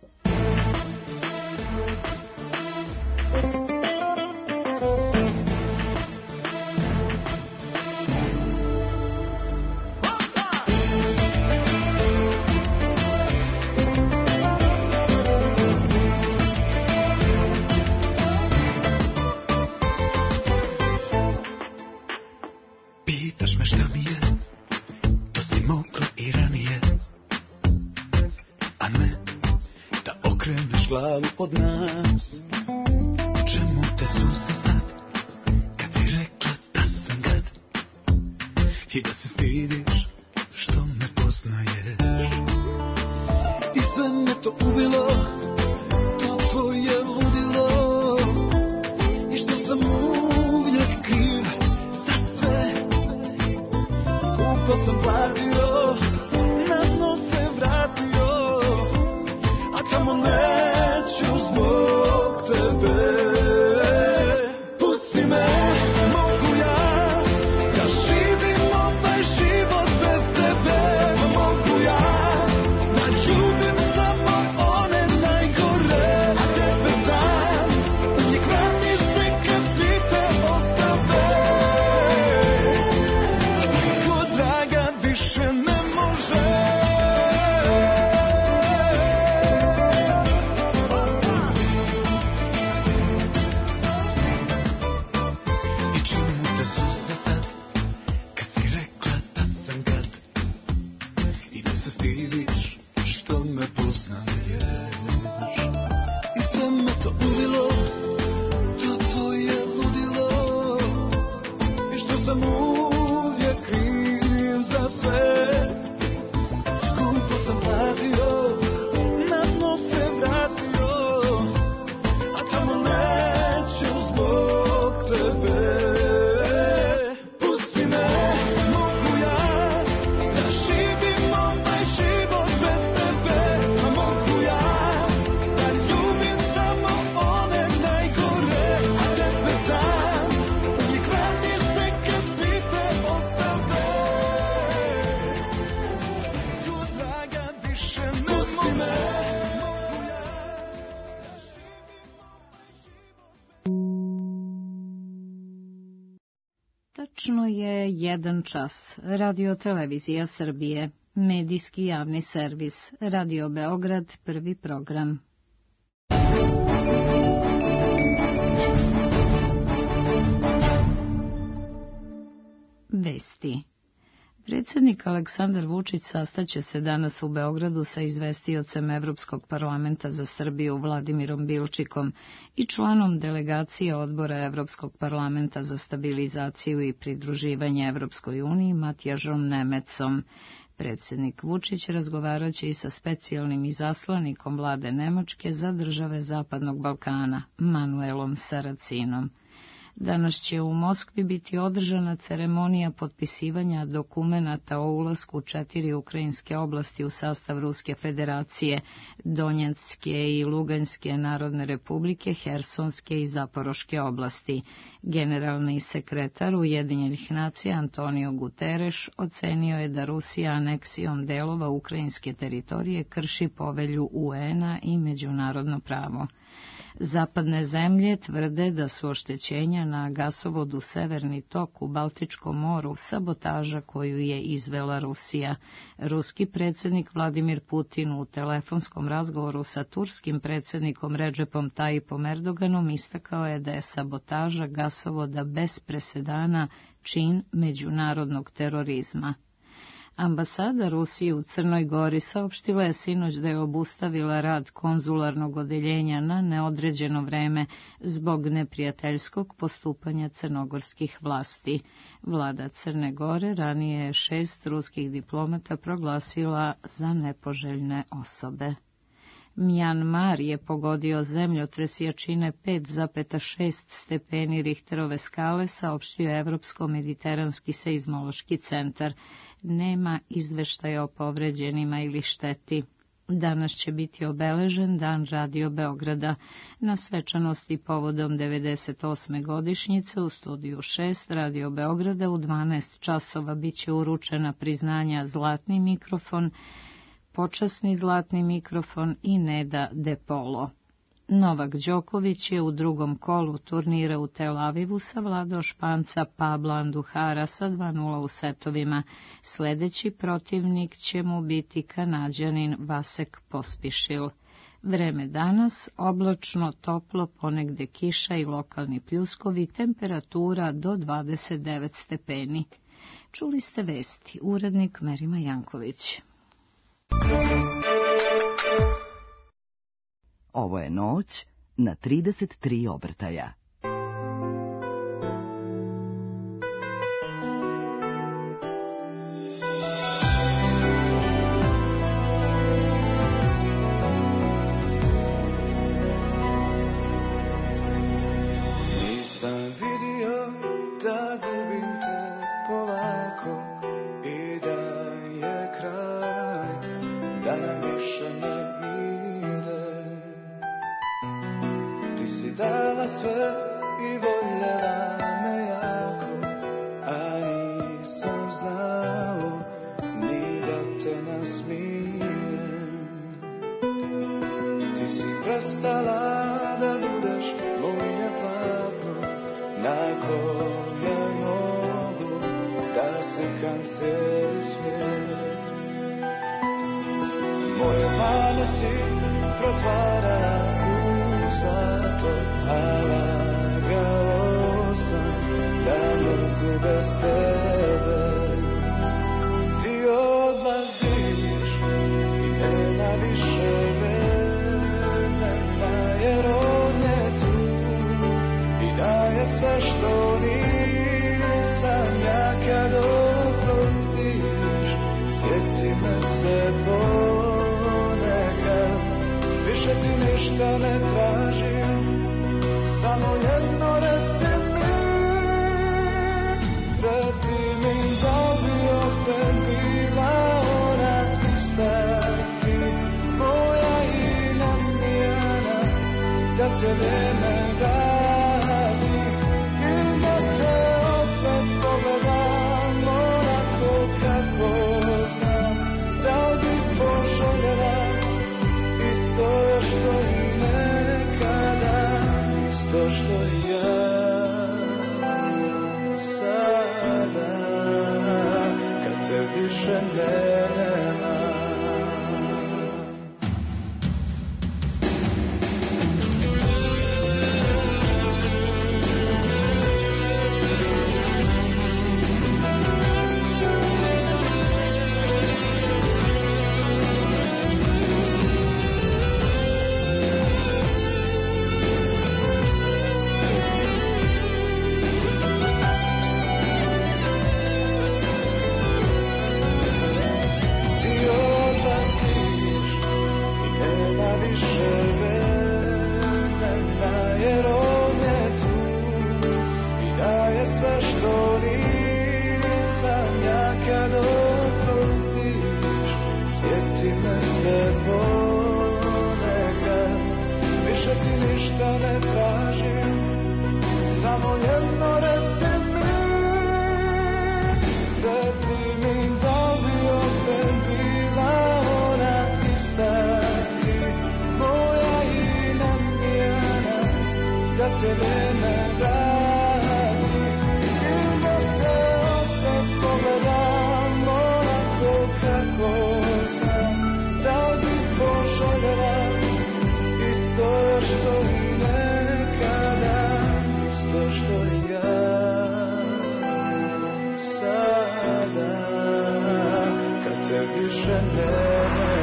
glavu od nas. Čemu te suze sad, kad si rekla da sam gad i da se stidiš što me poznaješ. I sve me to ubilo, to tvoje ludilo, i što sam uvijek kriv za sve. Skupo sam platio, na dno se vratio, a tamo neću zbog tebe. Pusti me, mogu ja da živim ovaj život bez tebe. Mogu ja da ljubim samo one najgore, a tebe znam, uvijek vratiš se kad svi te ostave. Niko draga više ne može. I čemu te suze sad, kad si rekla da sam gad i da se stidiš što me poznaješ. I sve me to ubilo, to tvoje ludilo, i što sam uvijek kriv za sve. Skupo sam platio, na dno se vratio, a tamo neću zbog tebe. Pusti me, mogu ja da živim ovaj život bez tebe. A mogu ja da ljubim samo one najgore, a tebe znam, uvijek vratiš se kad svi te ostave. Tvoja draga više ne može. Pusti me, mogu ja da živim ovaj život. Tačno je 1 čas. Radio Televizija Srbije, medijski javni servis, Radio Beograd, prvi program. Vesti. Predsjednik Aleksandar Vučić sastaće se danas u Beogradu sa izvestiocem Evropskog parlamenta za Srbiju Vladimirom Bilčikom i članom delegacije odbora Evropskog parlamenta za stabilizaciju i pridruživanje Evropskoj uniji Matjažom Nemecom. Predsjednik Vučić razgovaraće i sa specijalnim izaslanikom vlade Nemačke za države Zapadnog Balkana, Manuelom Saracinom. Danas će u Moskvi biti održana ceremonija potpisivanja dokumenata o ulasku 4 ukrajinske oblasti u sastav Ruske federacije, Donjecke i Luganjske narodne republike, Hersonske i Zaporoške oblasti. Generalni sekretar Ujedinjenih nacija Antonio Guterres ocenio je da Rusija aneksijom delova ukrajinske teritorije krši povelju UN-a i međunarodno pravo. Zapadne zemlje tvrde da su oštećenja na gasovodu Severni tok u Baltičkom moru sabotaža koju je izvela Rusija. Ruski predsjednik Vladimir Putin u telefonskom razgovoru sa turskim predsjednikom Redžepom Tajipom Erdoganom istakao je da je sabotaža gasovoda bez presedana čin međunarodnog terorizma. Ambasada Rusije u Crnoj Gori saopštila je sinoć da je obustavila rad konzularnog odeljenja na neodređeno vreme zbog neprijateljskog postupanja crnogorskih vlasti. Vlada Crne Gore ranije je 6 ruskih diplomata proglasila za nepoželjne osobe. Mjanmar je pogodio zemljotres jačine 5,6 stepeni Richterove skale, saopštio Evropsko-mediteranski seizmološki centar. Nema izveštaja o povređenima ili šteti. Danas će biti obeležen Dan Radio Beograda. Na svečanosti povodom 98. godišnjice u studiju 6 Radio Beograda u 12 časova biće uručena priznanja Zlatni mikrofon, Počasni zlatni mikrofon i Neda De Polo. Novak Đoković je u drugom kolu turnira u Tel Avivu savladao Španca Pabla Anduhara sa 2:0 u setovima. Sljedeći protivnik će mu biti Kanađanin Vasek Pospišil. Vreme danas, oblačno, toplo, ponegde kiša i lokalni pljuskovi, temperatura do 29 stepeni. Čuli ste vesti, urednik Merima Janković. Ovo je noć na 33 obrtaja. Nisam vidio da gubim te polako i da je kraj, da nam više ne ide. Ti si dala sve i voljela me jako, a nisam znao ni da te nasmijem. Ti si prestala da budeš moje platno, na koje mogu da slikam cijeli svijet. Moje mane si pretvarala u zlato, a lagao sam da mogu bez tebe. Ti odlaziš i nema više vremena, jer on je tu i daje sve što nisam ja. Kad oprostiš, sjeti me se ponekad, više ti ništa ne tražim, samo jedno reci mi da bi opet bila ona ista ti, moja i nasmijana, da te vreme vrati i da te opet pogledam onako kako znam. Da li bi poželjela isto što i nekada, isto što i ja sada, kad te više nema. ništa ne tražim, samo jedno reci mi da bi opet bila ona ista ti, moja i nasmijana, da te vreme vrati i da te opet pogledam onako kako znam, da bi poželjela isto što i nekada, isto što i ja sada, kad te više nema.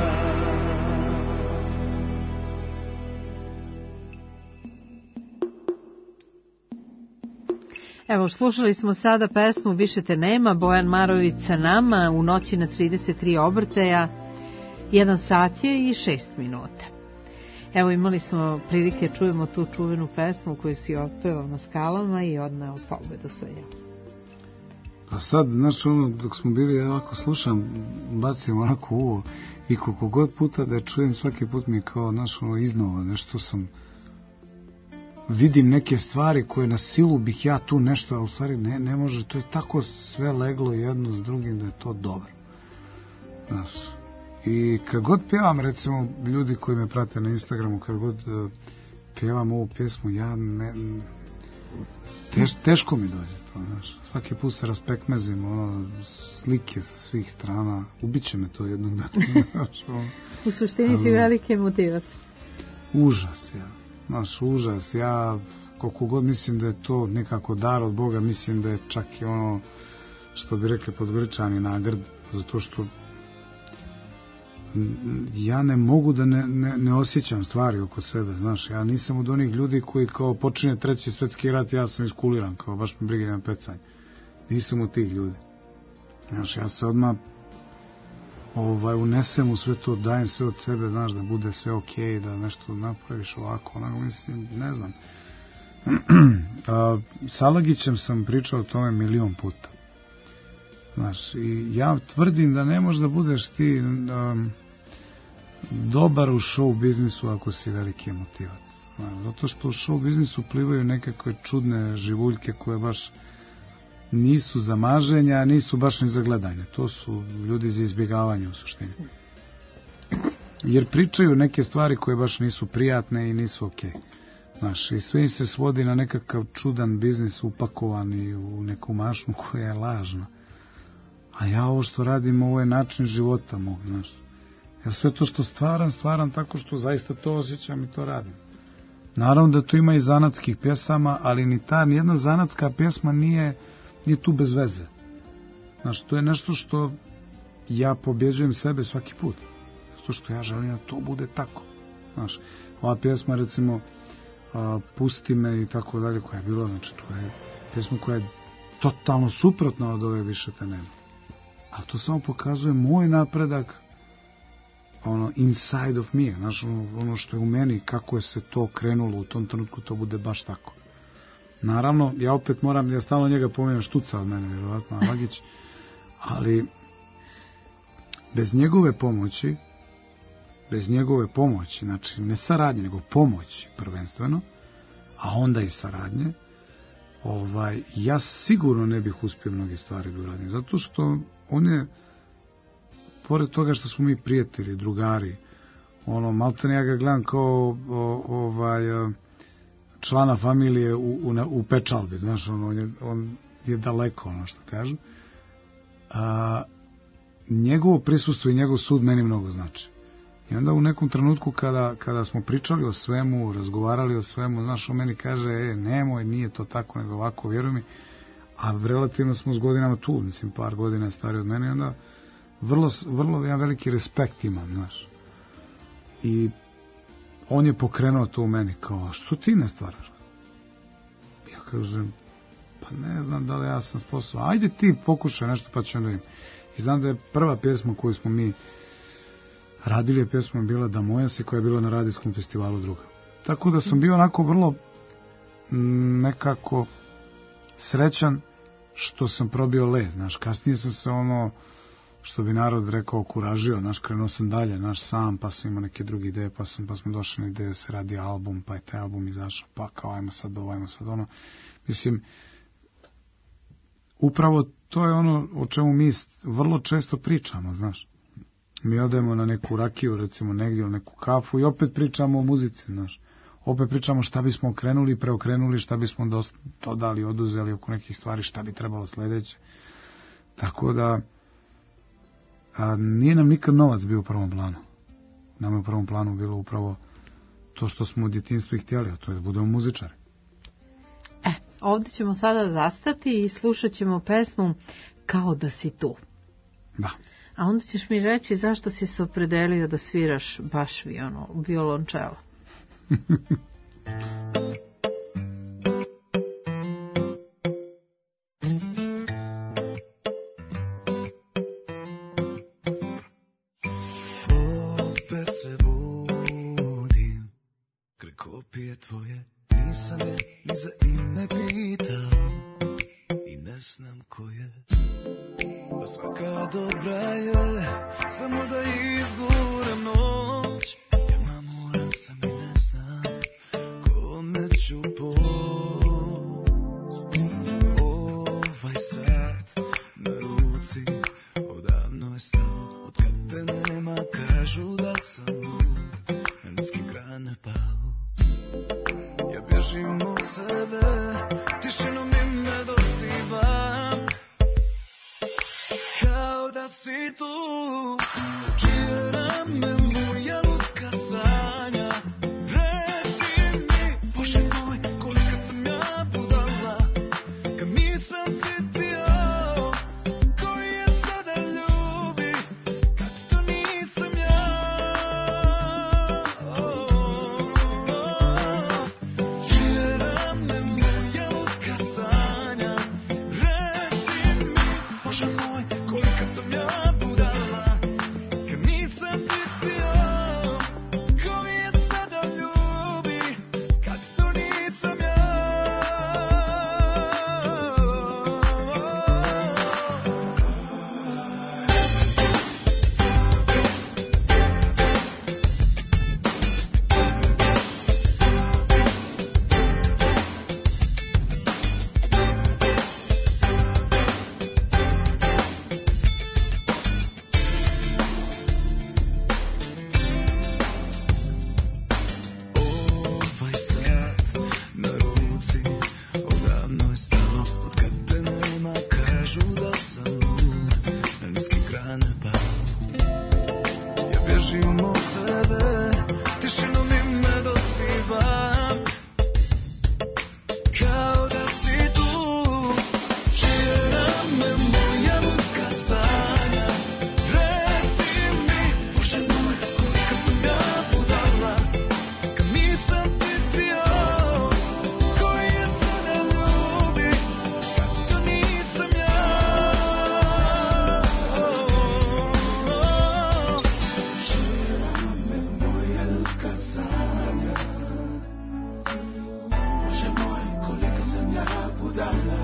Evo, slušali smo sada pesmu Više te nema, Bojan Marović sa nama u noći na 33 obrtaja, 1 sat je i 6 minuta. Evo, imali smo prilike čujemo tu čuvenu pesmu koju si otpevao na Skalama i odneo pobedu sa njom. A sad, znaš, ono, dok smo bili, ja ovako slušam, bacim onako uvo i koliko god puta da čujem, svaki put mi je kao, znaš, ono, iznova, nešto sam, vidim neke stvari koje na silu bih ja tu nešto, a u stvari ne može, to je tako sve leglo jedno s drugim da je to dobro. Znaš, i kad god pjevam, recimo, ljudi koji me prate na Instagramu, kad god pjevam ovu pjesmu, ja teško mi dođe to, znaš. Svaki put se raspekmezim, ono, slike sa svih strana, ubiće me to jednog dana. U suštini si veliki motivac. Užas, ja. Znaš, užas. Ja, koliko god mislim da je to nekako dar od Boga, mislim da je čak i ono, što bi rekli Podgoričani, nagrad, zato što ja ne mogu da ne osjećam stvari oko sebe, znaš, ja nisam od onih ljudi koji kao počinje 3. svetski rat, ja sam iskuliran, kao baš me briga jedan pecanje. Nisam od tih ljudi. Znaš, ja se odmah unesem u sve to, dajem sve od sebe, znaš, da bude sve okej, da nešto napraviš ovako, onako, mislim, ne znam. S Alagićem sam pričao o tome 1.000.000 puta. Znaš, i ja tvrdim da ne možeš da budeš ti dobar u show biznisu ako si veliki emotivac. Znaš, zato što u show biznisu plivaju nekakve čudne živuljke koje baš nisu za maženja, nisu baš ni za gledanje. To su ljudi za izbjegavanje u suštini. Jer pričaju neke stvari koje baš nisu prijatne i nisu okej. Znaš, i sve im se svodi na nekakav čudan biznis upakovan i u neku mašnu koja je lažna. A ja ovo što radim, ovo je način života mog, znaš. Ja sve to što stvaram tako što zaista to osjećam i to radim. Naravno da tu ima i zanatskih pjesama, ali ni jedna zanatska pjesma nije tu bez veze. Znaš, to je nešto što ja pobjeđujem sebe svaki put. Zato što ja želim da to bude tako. Znaš, ova pjesma, recimo, Pusti me i tako dalje, koja je bila, znači, to je pjesma koja je totalno suprotna od ove Više te nema. A to samo pokazuje moj napredak, ono, inside of me, znaš, ono što je u meni, kako je se to krenulo u tom trenutku, to bude baš tako. Naravno, ja opet moram, ja stalno njega pomenem, štuca od mene, vjerovatno, Alagić, ali bez njegove pomoći, znači ne saradnje, nego pomoći prvenstveno, a onda i saradnje, ja sigurno ne bih uspio mnoge stvari da uradim, zato što on je, pored toga što smo mi prijatelji, drugari, maltene ja ga gledam kao člana familije u pečalbi, znaš, on je daleko, ono što kažu. Njegovo prisustvo i njegov sud meni mnogo znači. I onda u nekom trenutku kada smo pričali o svemu, razgovarali o svemu, znaš, on meni kaže, nemoj, nije to tako, nego ovako, vjeruj mi, a relativno smo s godinama tu, mislim, par godina je stariji od mene, i onda vrlo ja veliki respekt imam, znaš. I on je pokrenuo to u meni, kao, što ti ne stvaraš? Ja kažem, pa ne znam da li ja sam sposoban, ajde ti pokušaj nešto pa ću onda im. I znam da je prva pjesma koju smo mi radili, pjesma bila Da moja si, koja je bila na radijskom festivalu druga. Tako da sam bio onako vrlo nekako srećan što sam probio led, znaš, kasnije sam se što bi narod rekao, okuražio, krenuo sam dalje, sam, pa sam imao neke druge ideje, pa smo došli na ideju, se radi album, pa je taj album izašao, pa kao ajmo sad ovo, ajmo sad ono. Mislim, upravo to je ono o čemu mi vrlo često pričamo, znaš. Mi odemo na neku rakiju, recimo negdje, ili neku kafu i opet pričamo o muzici, znaš. Opet pričamo šta bismo okrenuli, preokrenuli, šta bismo dodali, oduzeli oko nekih stvari, šta bi trebalo sledeće. Tako da, nije nam nikad novac bio u prvom planu. Nama je u prvom planu bilo upravo to što smo u djetinjstvu i htjeli, a to je da budemo muzičari. Ovdje ćemo sada zastati i slušat ćemo pesmu Kao da si tu. Da. A onda ćeš mi reći zašto si se opredelio da sviraš baš violončelo. Opet se budim kraj kopije tvoje, nisam je ni za ime pitao i ne znam ko je. Pa svaka dobra je samo da izgurem noć, jer mamuran sam i ne znam kome ću poć. Ovaj sat na ruci odavno je stao, od kad te nema kažu da sam lud, na niske grane pao. Ja bježim od sebe, tišinom i me dosivam, kao da si tu, čije rame moja lutka sanja. Reci mi, Bože moj, kolika sam ja budala, kad nisam pitio koji je sada ljubi, kad to nisam ja. Čije rame moja lutka sanja. Reci mi, Bože moj, kolika sam ja budala, kad nisam pitio koji je sada ljubi, kad to nisam ja. Ovaj sat na ruci odavno je stao, od kad te nema kažu da sam lud, na niske grane pao. Ja bježim od sebe, tišinom i me dosivam, kao da si tu, čije rame moja lutka sanja. Reci mi, Bože moj, kolika sam ja budala, kad nisam pitio koji je sada ljubi, kad to nisam ja. Čije rame moja lutka sanja. Bože moj, kolika sam ja budala.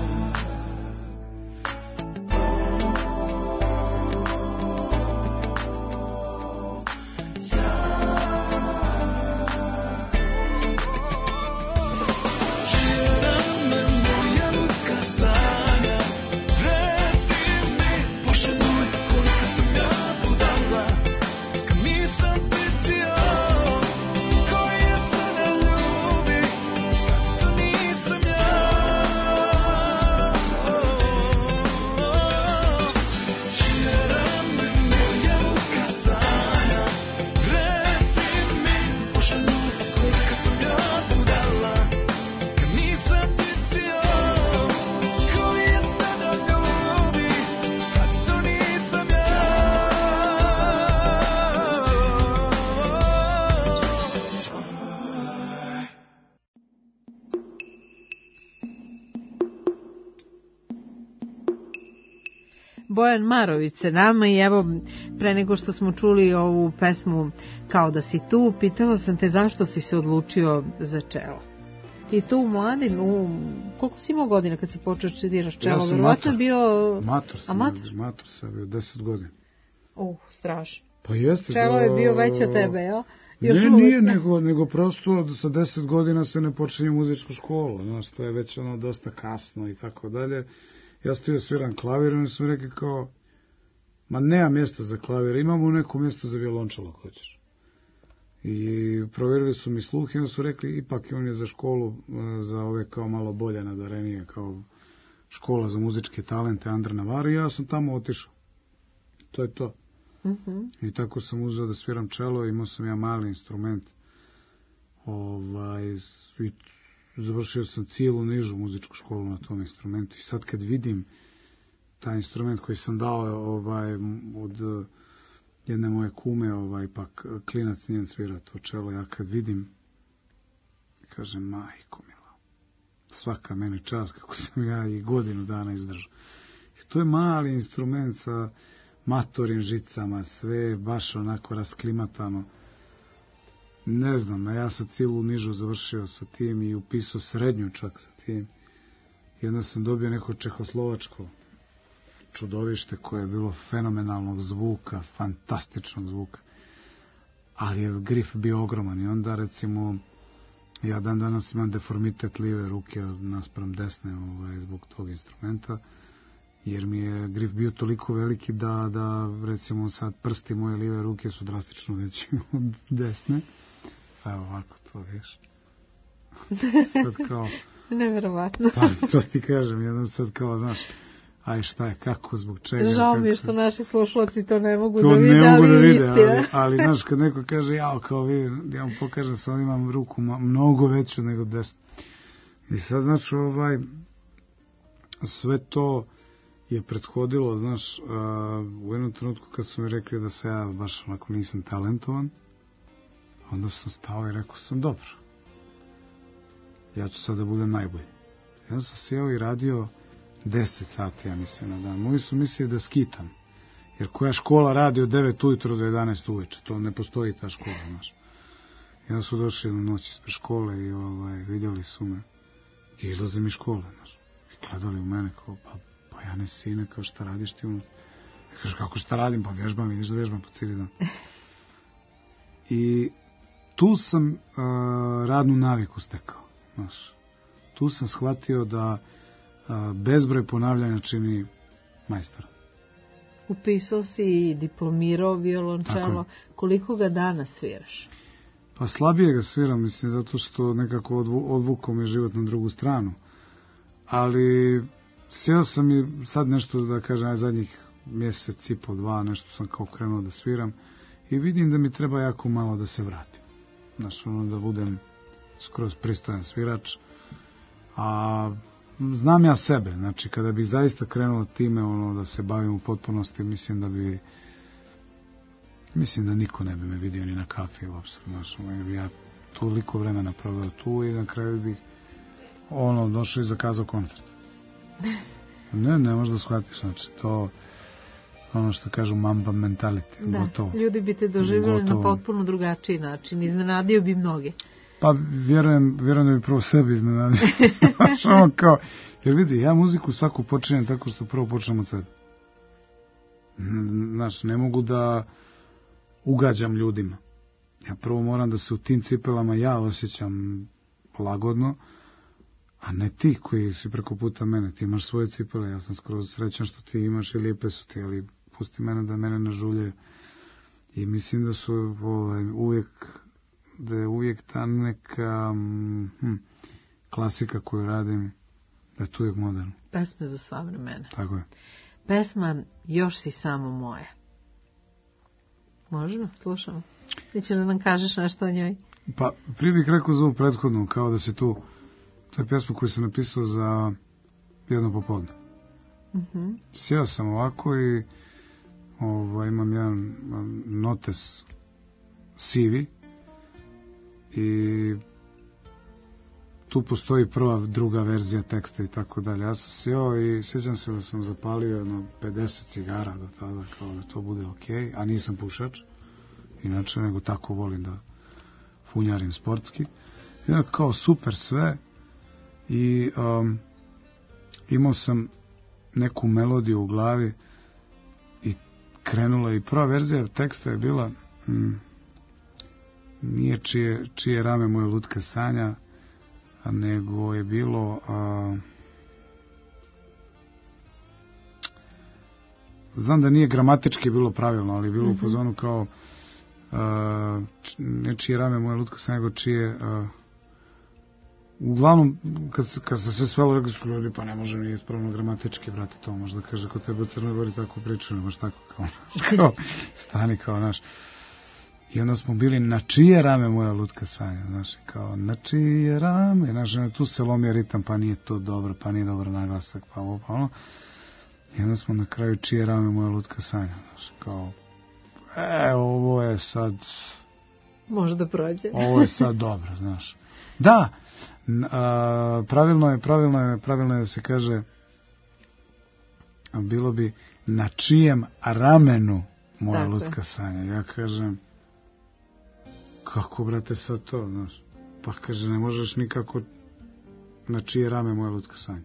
Čije rame moja lutka sanja. Reci mi, Bože moj, kolika sam ja budala, kad nisam pitio koji je sada ljubi, kad to nisam ja. Čije rame moja lutka sanja. Reci mi, Bože moj, kolika sam ja budala, kad nisam pitio koji je sada ljubi, kad to nisam ja. Bojan Marović se nama i evo, pre nego što smo čuli ovu pesmu Kao da si tu, pitala sam te zašto si se odlučio za čelo. I tu u mladim, koliko si imao godina kad si počeo studiraš čelo? Ja sam Verovatno mator. bio Mator sam, amator. mator sam bio 10 godina. Strašno. Pa jeste. Čelo je bio veće od tebe, jel? Nije, nego prosto sa 10 godina se ne počinje muzičku školu, znaš, to je već ono dosta kasno i tako dalje. Ja stojio sviram klavir i oni su mi rekli kao, ma nema mjesta za klavir, imamo neko mjesto za violončelo, ako hoćeš. I provjerili su mi sluh i oni su rekli, ipak on je za školu, za ove kao malo bolje nadarenije, kao škola za muzičke talente Andra Navari, i ja sam tamo otišao. To je to. I tako sam uzeo da sviram čelo, imao sam ja mali instrument. I završio sam cijelu nižu muzičku školu na tom instrumentu. I sad kad vidim taj instrument koji sam dao od jedne moje kume, pak klinac njen svira to čelo, ja kad vidim, kažem, majko mila, svaka meni čast kako sam ja i godinu dana izdržao. I to je mali instrument sa matorim žicama, sve baš onako rasklimatano. Ne znam, ja sam cijelu nižu završio sa tim i upisao srednju čak sa tim. I onda sam dobio neko čehoslovačko čudovište koje je bilo fenomenalnog zvuka, fantastičnog zvuka. Ali je grif bio ogroman i onda recimo ja dan danas imam deformitet lijeve ruke naspram desne zbog tog instrumenta. Jer mi je grif bio toliko veliki da recimo sad prsti moje lijeve ruke su drastično veći od desne. Evo ovako to viš. Sad kao... Neverovatno. Pa to ti kažem, jedan sad kao, znaš, aj šta je, kako, zbog čega. Žao mi je što naši slušalci to ne mogu to da vide, ne mogu da vide, istina. ali znaš, kad neko kaže, jao, kao vidi, ja vam pokažem, sad imam ruku mnogo veću nego desnu. I sad, znači, sve to je prethodilo, znaš, u jednom trenutku kad su mi rekli da se ja baš onako nisam talentovan, onda sam stao i rekao sam, dobro, ja ću sad da budem najbolji. I onda sam sjeo i radio 10 sati, ja mislim, na dan. Moji su mislili da skitam, jer koja škola radi od 9 ujutro do 11 uveče, to ne postoji ta škola, znaš. I onda su došli na noć ispred škole i vidjeli su me, i izlazim iz škole, znaš, i gledali u mene kao, pa ja ne sine, kao šta radiš ti unutra? Ja kažu, kako šta radim, pa vježbam, vidiš da vježbam po cijeli dan. I tu sam radnu naviku stekao, znaš. Tu sam shvatio da bezbroj ponavljanja čini majstora. Upisao si i diplomirao violončelo. Koliko ga danas sviraš? Pa slabije ga sviram, mislim, zato što nekako odvukao mi život na drugu stranu. Ali sjeo sam i sad nešto, da kažem, zadnjih mjesec i po 2, nešto sam kao krenuo da sviram i vidim da mi treba jako malo da se vratim. Znaš, da budem skroz pristojan svirač. A znam ja sebe, znači kada bi zaista krenuo time da se bavim u potpunosti, mislim da niko ne bi me vidio ni na kafi uopšte, znači ja toliko vremena proveo tu i na kraju bih došao i zakazao koncert. Ne možeš da shvatiš, znači to ono što kažu mamba mentality, da, gotovo. Ljudi bi te doživjeli na potpuno drugačiji način, iznenadio bi mnoge. Pa vjerujem da bi prvo sebi iznenadio. Kao, jer vidi, ja muziku svaku počinjem tako što prvo počnem od sebe. Znaš, ne mogu da ugađam ljudima. Ja prvo moram da se u tim cipelama ja osjećam lagodno, a ne ti koji si preko puta mene. Ti imaš svoje cipele, ja sam skroz srećan što ti imaš i lijepe su ti, ali pusti mene da mene ne žuljaju. I mislim da su uvijek ta neka klasika koju radim, da je tu uvijek moderno. Pesme za sva vremena. Tako je. Pesma Još si samo moja. Možemo, slušamo. Ti ćeš da nam kažeš nešto o njoj. Pa, prije bih rekao za ovu prethodnu, kao da se tu, to je pesma koju sam napisao za jedno popodne. Sjeo sam ovako i imam jedan notes sivi i tu postoji prva, druga verzija teksta i tako dalje. Ja sam sjeo i sjećam se da sam zapalio 50 cigara do tada, kao da to bude okej, a nisam pušač, inače, nego tako volim da funjarim sportski. I kao super sve i imao sam neku melodiju u glavi i krenula i prva verzija teksta je bila nije čije rame moje lutka sanja, nego je bilo znam da nije gramatički bilo pravilno, ali je bilo u fazonu kao ne čije rame moje lutka sanja, nego čije uglavnom kad se sve svelo, rekli su ljudi, pa ne može mi ispravno gramatički, brate, to možda kaže kod tebe u Crnoj Gori tako pričaju, baš tako kao stani kao naš. I onda smo bili na čije rame moja lutka sanja, znaš, kao na čije rame, znaš, tu se lomio ritam, pa nije to dobro, pa nije dobro naglasak, pa ovo, pa ono. I onda smo na kraju čije rame moja lutka sanja, znaš, kao, ovo je sad... Može da prođe. Ovo je sad dobro, znaš. Da, pravilno je da se kaže, bilo bi na čijem ramenu moja lutka sanja. Ja kažem, kako, brate, sad to, znaš? Pa kaže, ne možeš nikako na čije rame moja lutka sanja.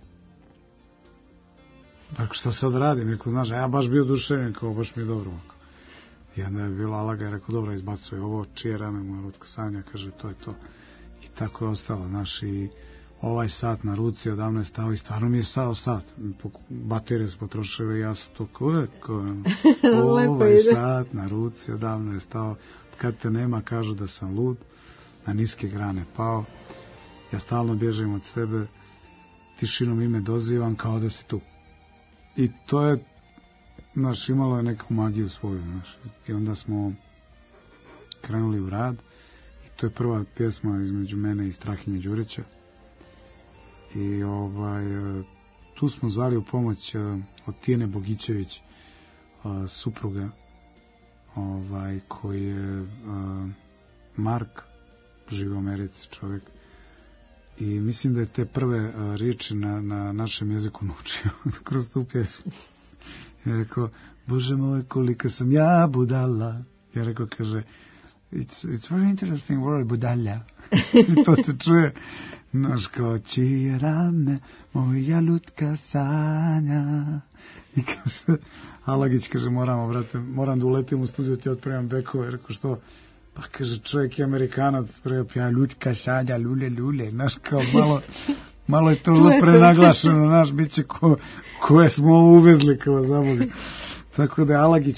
Tako što sad radim, neko, znaš, ja baš bio oduševljen, kao baš mi je dobro. I onda je bila Alaga, je rekao, dobro, izbacuje ovo, čije rame moja lutka sanja, kaže, to je to. I tako je ostalo, znaš, i ovaj sat na ruci odavno je stao i stvarno mi je stao sat. Baterije su potrošile i ja sam to ovaj sat na ruci odavno je stao. Kad te nema, kažu da sam lud, na niske grane pao. Ja stalno bježim od sebe, tišinom ime dozivam kao da si tu. I to je, znaš, imalo je neku magiju svoju, znaš. I onda smo krenuli u rad i to je prva pjesma između mene i Strahinje Đurića. I tu smo zvali u pomoć od Tijene Bogićević, supruga, koji je Mark, živi u Americi čovjek. I mislim da je te prve riječi na našem jeziku naučio kroz tu pjesmu. Ja rekao, Bože moj, kolika sam ja budala. Ja rekao, kaže, it's very interesting word, budalja. I to se čuje, znaš, kao, čije rame moja lutka sanja. I kaže, Alagić, kaže, moram da uletim u studiju, ti otpremam bekove. Rekao, što? Pa kaže, čovjek je Amerikanac, prepija lutka sanja, lule, znaš, kao malo je to prenaglašeno, znaš, bit će koje smo ovo uvezli, kao za Boga. Tako da je Alagić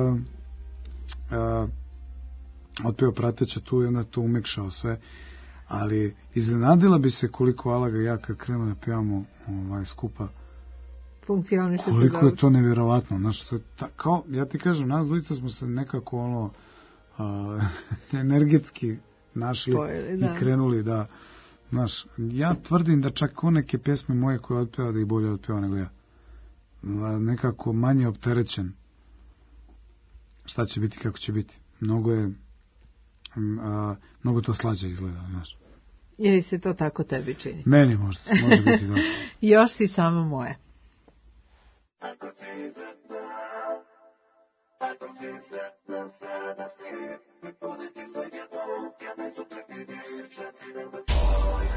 otpeo prateća tu i onda to umekšao sve, ali iznenadila bi se koliko Alaga i ja kad krenemo da pevamo skupa, koliko je to nevjerovatno, znaš, kao, ja ti kažem, nas dvojica smo se nekako energetski našli i krenuli da, znaš, ja tvrdim da čak neke pjesme moje koje otpeva da ih bolje otpeva nego ja, nekako manje opterećen, šta će biti, kako će biti, mnogo to slađe izgleda, znaš. Ili se to tako tebi čini? Meni može biti, da. Još si samo moje. Ako si sretna sada si, ne podeti sve jedno, kad me sutra vidiš, reci me za tvoje.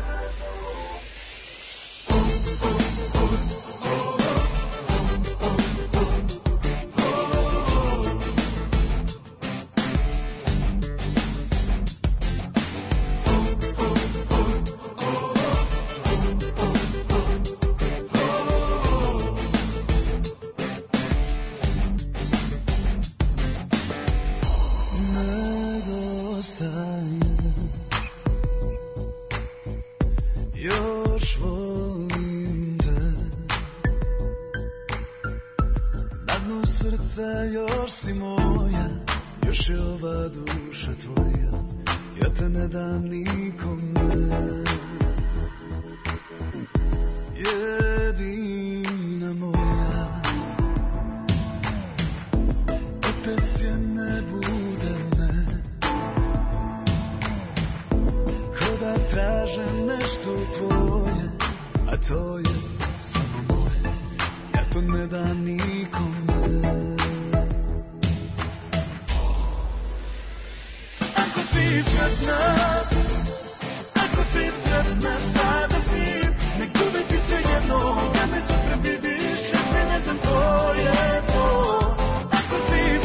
Ako si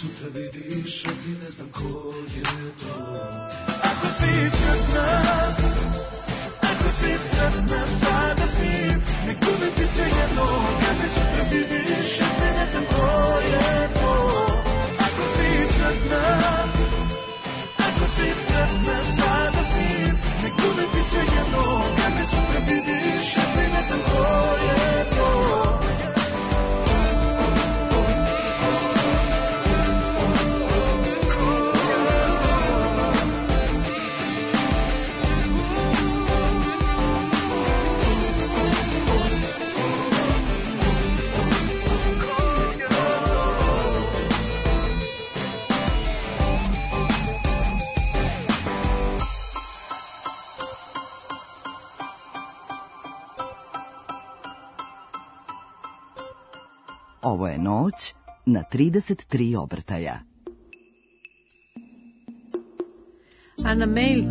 sutra vidiš, reci ne znam ko je to. Ako si sretna, ako si sretna sada s njim, nek bude ti sve jedno, kad me sutra vidiš, reci ne znam ko je to. Ako si sretna, ako si sretna sada s njim, nek bude ti sve jedno, kad me sutra vidiš, reci ne znam ko je to. Ovo je noć na 33 obrtaja. A na mail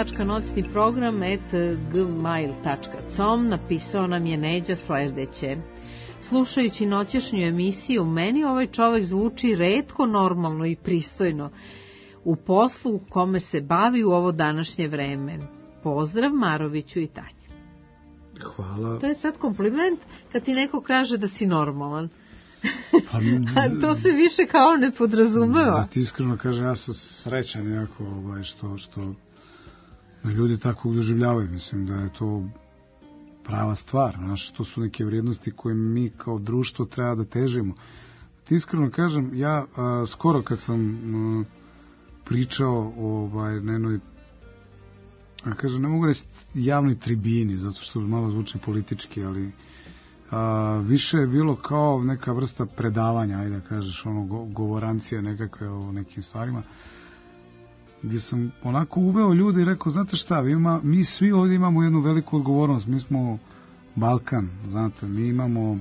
tanja.noćniprogram@gmail.com napisao nam je Neđa sledeće. Slušajući noćešnju emisiju, meni ovaj čovek zvuči retko normalno i pristojno u poslu u kome se bavi u ovo današnje vreme. Pozdrav Maroviću i Tanji. Hvala. To je sad kompliment kad ti neko kaže da si normalan. A to se više kao ne podrazumeva. Da ti iskreno kažem, ja sam srećan jako što me ljudi tako doživljavaju. Mislim da je to prava stvar. Znaš, to su neke vrijednosti koje mi kao društvo treba da težimo. Ti iskreno kažem, ja skoro kad sam pričao na jednoj, kažem, ne mogu reći javnoj tribini, zato što malo zvuči politički, ali više je bilo kao neka vrsta predavanja, ajde da kažeš, govorancije nekakve o nekim stvarima, gdje sam onako uveo ljude i rekao, znate šta, mi svi ovdje imamo jednu veliku odgovornost, mi smo Balkan, znate, mi imamo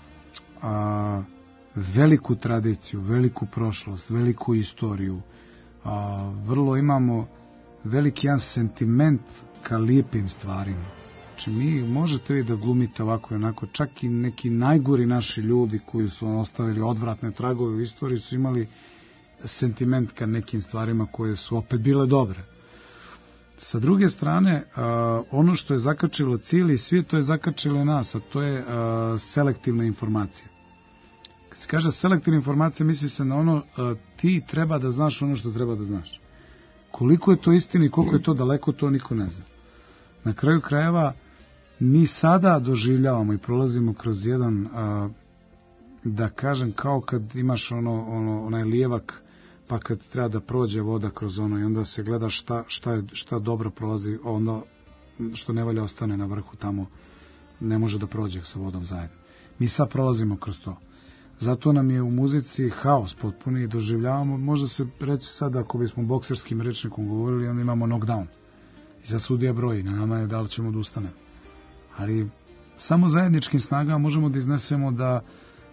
veliku tradiciju, veliku prošlost, veliku istoriju, vrlo imamo veliki jedan sentiment ka lijepim stvarima. Znači, možete vi da glumite ovako i onako, čak i neki najgori naši ljudi koji su ostavili odvratne tragove u istoriji su imali sentiment ka nekim stvarima koje su opet bile dobre. Sa druge strane, ono što je zakačilo cijeli svijet, to je zakačilo nas, a to je selektivna informacija. Kad se kaže selektivna informacija, misli se na ono, ti treba da znaš ono što treba da znaš. Koliko je to istini i koliko je to daleko, to niko ne zna. Na kraju krajeva, mi sada doživljavamo i prolazimo kroz jedan, da kažem, kao kad imaš onaj lijevak, pa kad treba da prođe voda kroz ono i onda se gleda šta dobro prolazi, onda što ne valja ostane na vrhu tamo, ne može da prođe sa vodom zajedno. Mi sad prolazimo kroz to. Zato nam je u muzici haos potpuni i doživljavamo, možda se reći sad, ako bismo bokserskim rečnikom govorili, onda imamo knockdown. I za sudija broji, na nama je da li ćemo da ustanemo. Ali samo zajedničkim snagama možemo da iznesemo da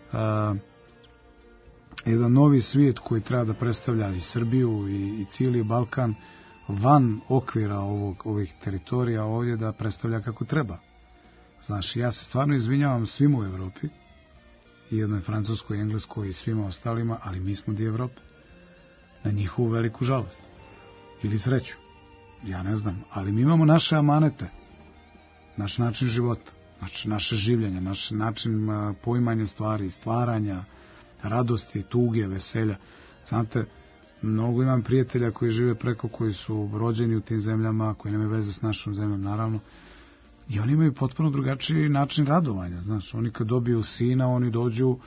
jedan novi svijet koji treba da predstavlja i Srbiju i cijeli Balkan van okvira ovih teritorija ovdje da predstavlja kako treba. Znaš, ja se stvarno izvinjavam svim u Evropi, i jednoj Francuskoj, Engleskoj i svima ostalima, ali mi smo dio Evrope. Na njihovu veliku žalost. Ili sreću. Ja ne znam, ali mi imamo naše amanete, naš način života, naše življenje, naš način poimanja stvari, stvaranja, radosti, tuge, veselja. Znate, mnogo imam prijatelja koji žive preko, koji su rođeni u tim zemljama, koji nemaju veze s našom zemljom, naravno, i oni imaju potpuno drugačiji način radovanja. Znaš, oni kad dobiju sina, oni dođu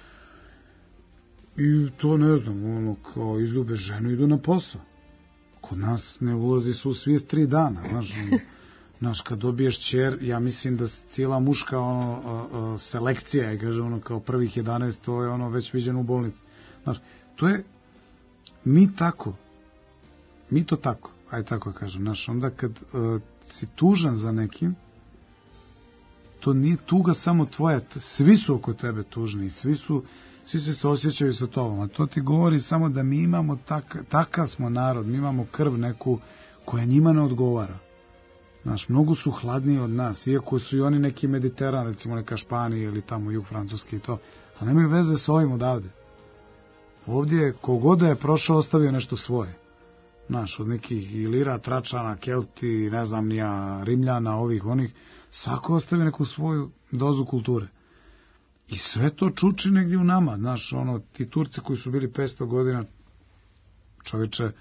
i to ne znam, kao izljube ženu, idu na posao. Kod nas ne ulazi su u svijest 3 dana, znaš, kad dobiješ ćer, ja mislim da cijela muška selekcija, kaže, kao prvih 11, to je već viđeno u bolnici. Znaš, to je, mi to tako, aj tako kažem, znaš, onda kad si tužan za nekim, to nije tuga samo tvoja, svi su oko tebe tužni, svi se osjećaju sa tobom, a to ti govori samo da mi imamo takav smo narod, mi imamo krv neku koja njima ne odgovara. Znaš, mnogo su hladniji od nas, iako su i oni neki Mediteran, recimo neka Španija ili tamo jug Francuski i to, ali nemaju veze sa ovim odavde. Ovdje kogoda je prošao ostavio nešto svoje. Znaš, od nekih Ilira, Tračana, Kelti, ne znam nija, Rimljana, ovih, onih, svako ostavio neku svoju dozu kulture. I sve to čuči negdje u nama, znaš, ti Turci koji su bili 500 godina, čoveče,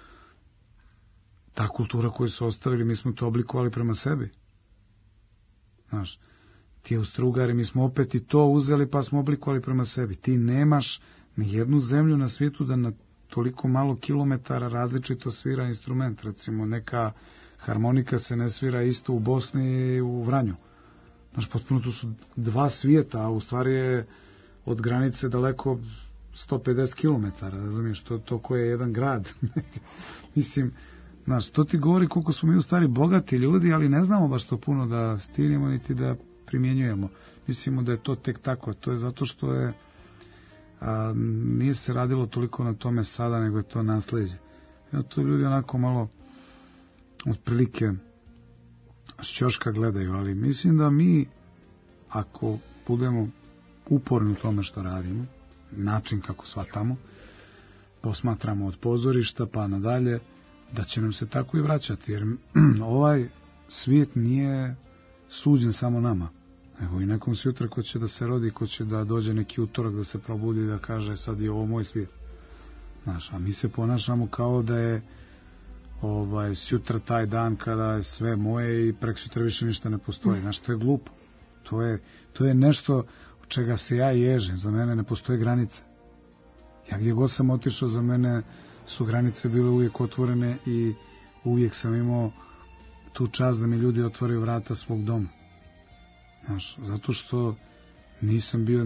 ta kultura koju su ostavili, mi smo to oblikovali prema sebi. Znaš, ti Austro-Ugari, mi smo opet i to uzeli pa smo oblikovali prema sebi. Ti nemaš ni jednu zemlju na svijetu da na toliko malo kilometara različito svira instrument. Recimo, neka harmonika se ne svira isto u Bosni i u Vranju. Znaš, potpuno tu su dva svijeta, a u stvari je od granice daleko 150 kilometara, razumiješ, to koje je jedan grad. Mislim, znaš, to ti govori koliko smo mi u stvari bogati ljudi, ali ne znamo baš to puno da stignemo niti da primjenjujemo. Mislimo da je to tek tako, to je zato što je nije se radilo toliko na tome sada, nego je to nasleđe. To ljudi onako malo otprilike s ćoška gledaju, ali mislim da mi, ako budemo uporni u tome što radimo, način kako shvatamo, posmatramo od pozorišta pa nadalje, da će nam se tako i vraćati, jer ovaj svijet nije suđen samo nama. Evo i nekom sutra ko će da se rodi, ko će da dođe neki utorak da se probudi i da kaže sad je ovo moj svijet. Znaš, a mi se ponašamo kao da je sutra taj dan kada je sve moje i preksutra više ništa ne postoji. Znaš, to je glupo. To je nešto od čega se ja ježim. Za mene ne postoje granice. Ja gdje god sam otišao, za mene su granice bile uvijek otvorene i uvijek sam imao tu čast da mi ljudi otvoraju vrata svog doma. Znaš, zato što nisam bio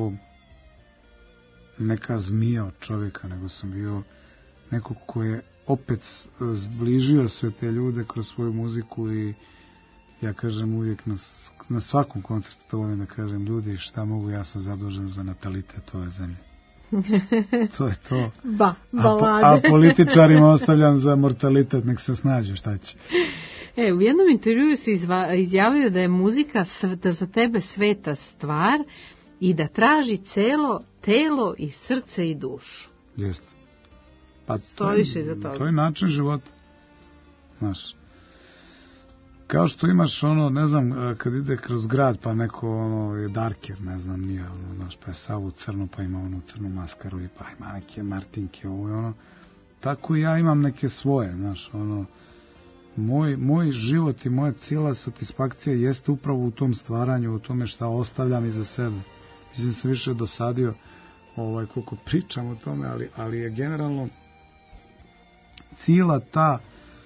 neka zmija od čovjeka, nego sam bio neko ko je opet zbližio sve te ljude kroz svoju muziku i ja kažem uvijek na svakom koncertu to volim da kažem, ljudi, šta mogu, ja sam zadužen za natalitet ove zemlje. To je to. A političarima ostavljam za mortalitet, nek se snađe, šta će. U jednom intervjuu si izjavio da je muzika da za tebe sveta stvar i da traži celo telo i srce i dušu. Jeste. Pa stojiš iza toga. To je način života. Znaš, kao što imaš ne znam, kad ide kroz grad pa neko je darker, ne znam, nije znaš, pa je sav u crnu, pa ima onu crnu maskaru i pa ima neke martinke, tako i ja imam neke svoje, znaš, moj život i moja cijela satisfakcija jeste upravo u tom stvaranju, u tome šta ostavljam iza sebe. Mislim se više dosadio koliko pričam o tome, ali je generalno cijela ta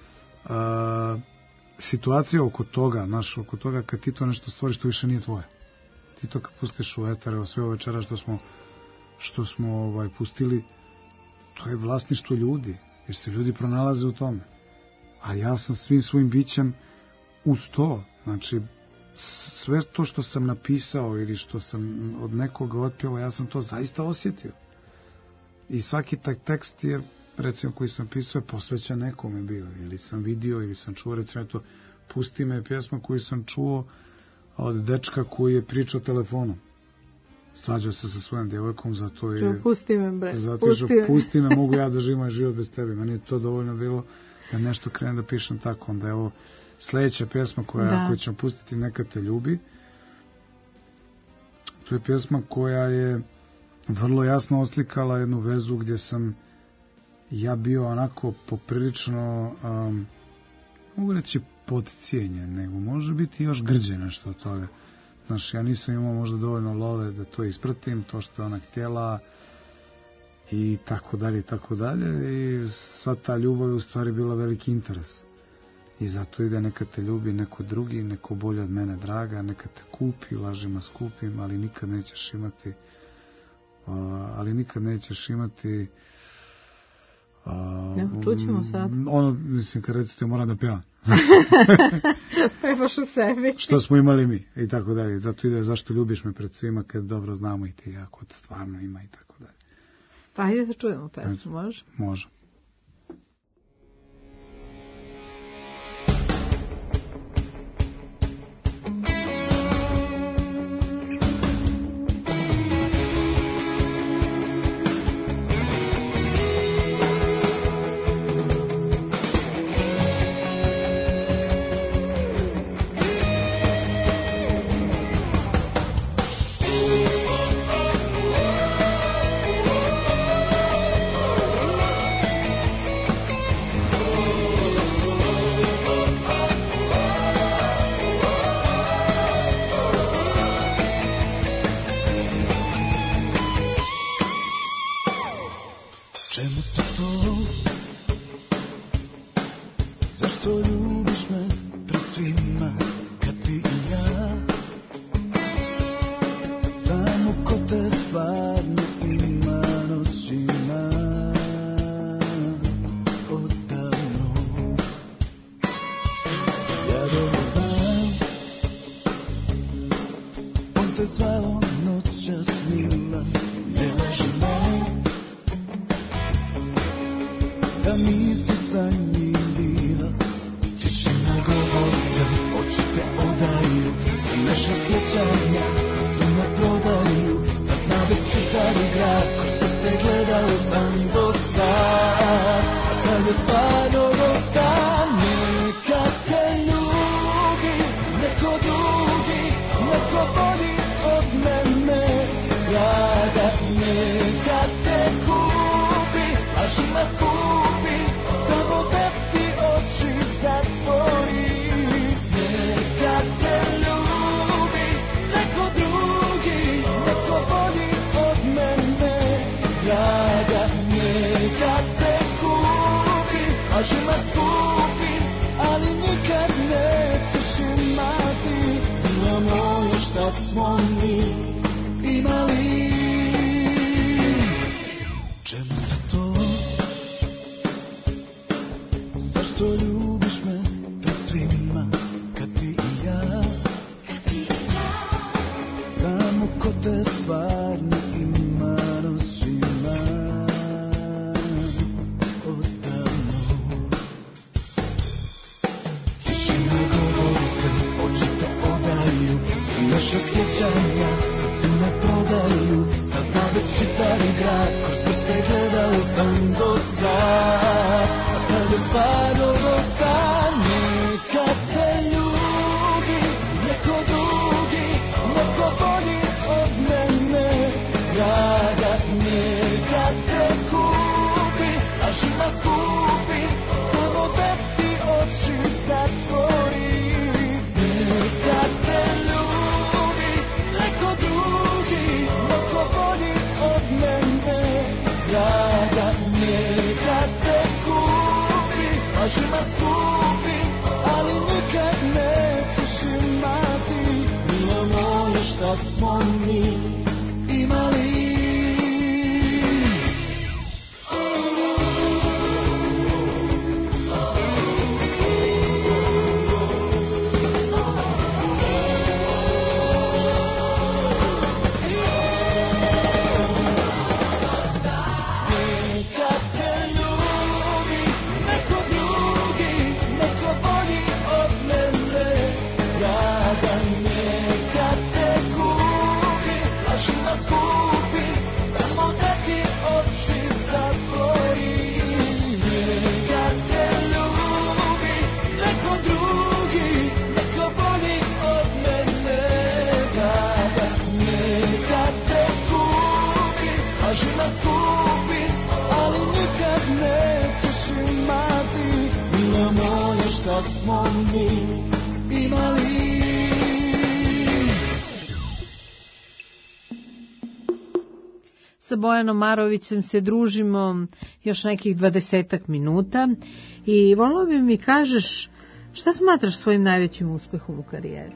situacija oko toga, oko toga kad ti to nešto stvoriš, to više nije tvoje. Ti to kad pustiš u etar, evo sve ove večera što smo pustili, to je vlasništvo ljudi, jer se ljudi pronalaze u tome. A ja sam svim svojim bićem uz to. Znači, sve to što sam napisao ili što sam od nekoga otpjevao, ja sam to zaista osjetio. I svaki taj tekst je, recimo, koji sam pisao, je posvećan nekome bio. Ili sam vidio, ili sam čuo, recimo, to Pusti me pjesma koju sam čuo od dečka koji je pričao telefonom. Svađao se sa svojom djevojkom, zato je... Pusti me, bre. Pusti me, mogu ja da živim moj život bez tebe. Meni je to dovoljno bilo da nešto krenem da pišem tako. Onda je ovo sljedeća pjesma koju ćemo pustiti, Neka te ljubi. To je pjesma koja je vrlo jasno oslikala jednu vezu gdje sam ja bio onako poprilično, mogu reći podcijenjen, nego može biti još grđe nešto od toga. Znaš, ja nisam imao možda dovoljno love da to ispratim, to što je ona htjela i tako dalje i tako dalje, i sva ta ljubav je u stvari bila veliki interes. I zato ide Neka te ljubi neko drugi, neko bolje od mene draga, neka te kupi, lažima skupim, ali nikad nećeš imati čućemo sad. Mislim, kad recite, moram da pjevam. Pevaš u sebi. Što smo imali mi, i tako dalje. Zato ide Zašto ljubiš me pred svima, kad dobro znamo i ti jako da stvarno ima, i tako dalje. Pa ajde da čujemo pesmu, može? Može. smo mi imali. Čemu ti to? Zašto ljubiš me pred svima, kad ti i ja znamo ko te stvarno ima, noćima odavno. Tišina govori sve, oči te odaju, sve naša sjećanja sad se ne prodaju. Sad zna već čitavi grad, kroz prste gledao sam do sad, a sad je stvarno do sad. Neka te ljubi neko drugi, neko bolji od mene, draga. Neka te kupi, a žima skupi, samo da ti oči zatvori. Neka te ljubi neko drugi, neko bolji od mene, draga. Neka te kupi, a žima skupi, ali nikad nećeš imati. Milo moje, šta smo mi imali. Neka te ljubi neko drugi, neko bolji od mene, draga. Neka te kupi, a žima skupi, samo da ti oči zatvori. Neka te ljubi neko drugi, neko bolji od mene, draga. Neka te kupi, a žima skupi, ali nikad nećeš imati. Milo moje, šta smo mi imali. Sa Bojanom Marovićem se družimo još nekih 20 minuta i volio bi mi kažeš šta smatraš svojim najvećim uspehom u karijeri?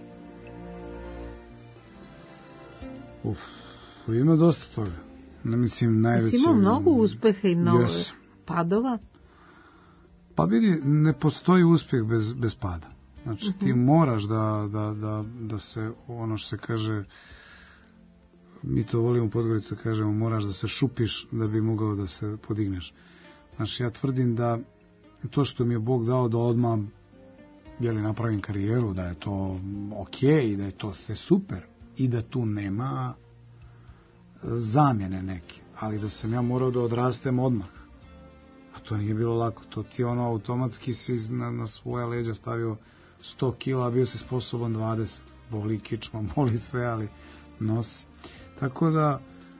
Ima dosta toga. Ne mislim najveće. Jesi imao mnogo uspeha i mnogo Yes. padova? Pa vidi, ne postoji uspjeh bez pada. Znači ti moraš da se, ono što se kaže, mi to volimo u Podgorici, kažemo, moraš da se šupiš da bi mogao da se podigneš. Znači ja tvrdim da to što mi je Bog dao da odmah napravim karijeru, da je to okej, da je to sve super i da tu nema zamjene neke, ali da sam ja morao da odrastem odmah. A to nije bilo lako, to ti ono automatski si na svoja leđa stavio 100 kila, a bio si sposoban 20. Boli kičma, boli sve, ali nosi. Tako da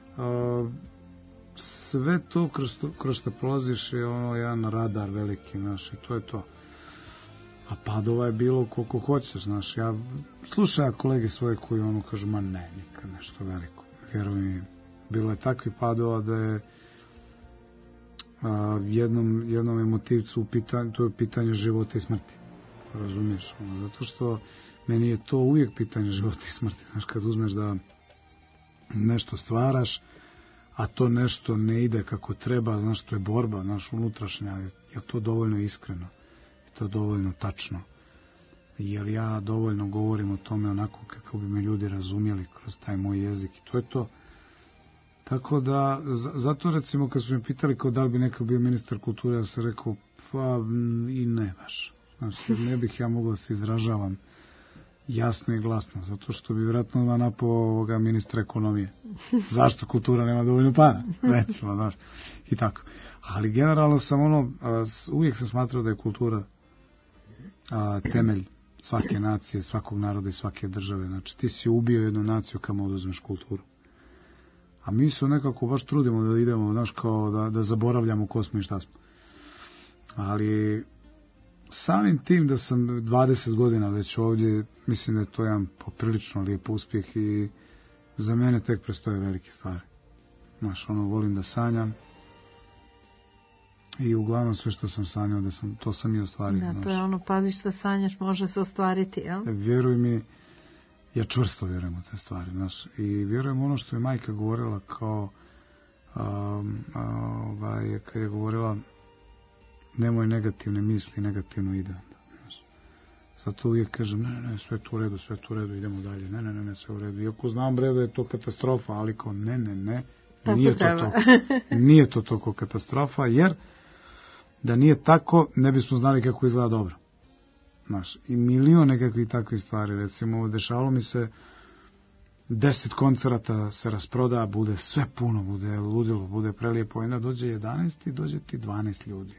sve to kroz što prolaziš je ono jedan radar veliki, znaš, i to je to. A padova je bilo koliko hoćeš, znaš. Ja slušam kolege svoje koji ono kažu, ma ne, nikad nešto veliko. Vjeruj mi, bilo je takvi padova da je jednom emotivcu u pitanju, to je pitanje života i smrti. Razumiješ? Zato što meni je to uvijek pitanje života i smrti. Znaš, kad uzmeš da nešto stvaraš, a to nešto ne ide kako treba, znaš, to je borba, znaš, unutrašnja, je to dovoljno iskreno, je to dovoljno tačno, jer ja dovoljno govorim o tome onako kako bi me ljudi razumjeli kroz taj moj jezik, i to je to. Tako da, zato recimo kad su me pitali kao da li bi nekako bio ministar kulture, ja sam rekao, pa i ne baš, znači, ne bih ja mogao da se izražavam jasno i glasno, zato što bi vjerojatno napao ovoga ministra ekonomije. Zašto kultura nema dovoljno para? Recimo, znaš, i tako. Ali generalno sam uvijek sam smatrao da je kultura temelj svake nacije, svakog naroda i svake države. Znači, ti si ubio jednu naciju kamo oduzmeš kulturu. A mi se nekako baš trudimo da idemo, znaš, kao da zaboravljamo ko smo i šta smo. Ali samim tim da sam 20 godina već ovdje, mislim da je to jedan poprilično lijep uspjeh i za mene tek prestoje velike stvari. Znaš, volim da sanjam i uglavnom sve što sam sanjao, to sam i ostvario. Da, to je pazi što sanjaš, može se ostvariti, jel? Vjeruj mi, Ja čvrsto vjerujem u te stvari, znaš, i vjerujem ono što je majka govorila kao, kad je govorila nemoj negativne misli, negativno ide. Zato uvijek kažem, ne, sve tu u redu, idemo dalje, ne, sve u redu. Iako znam bre da je to katastrofa, ali kao ne, nije to toliko katastrofa, jer da nije tako, ne bismo znali kako izgleda dobro. Znaš, i milion nekakvih takvih stvari, recimo, dešavalo mi se 10 koncerata se rasproda, bude sve puno, bude ludilo, bude prelijepo, onda dođe 11 i dođe ti 12 ljudi.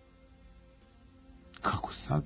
Kako sad?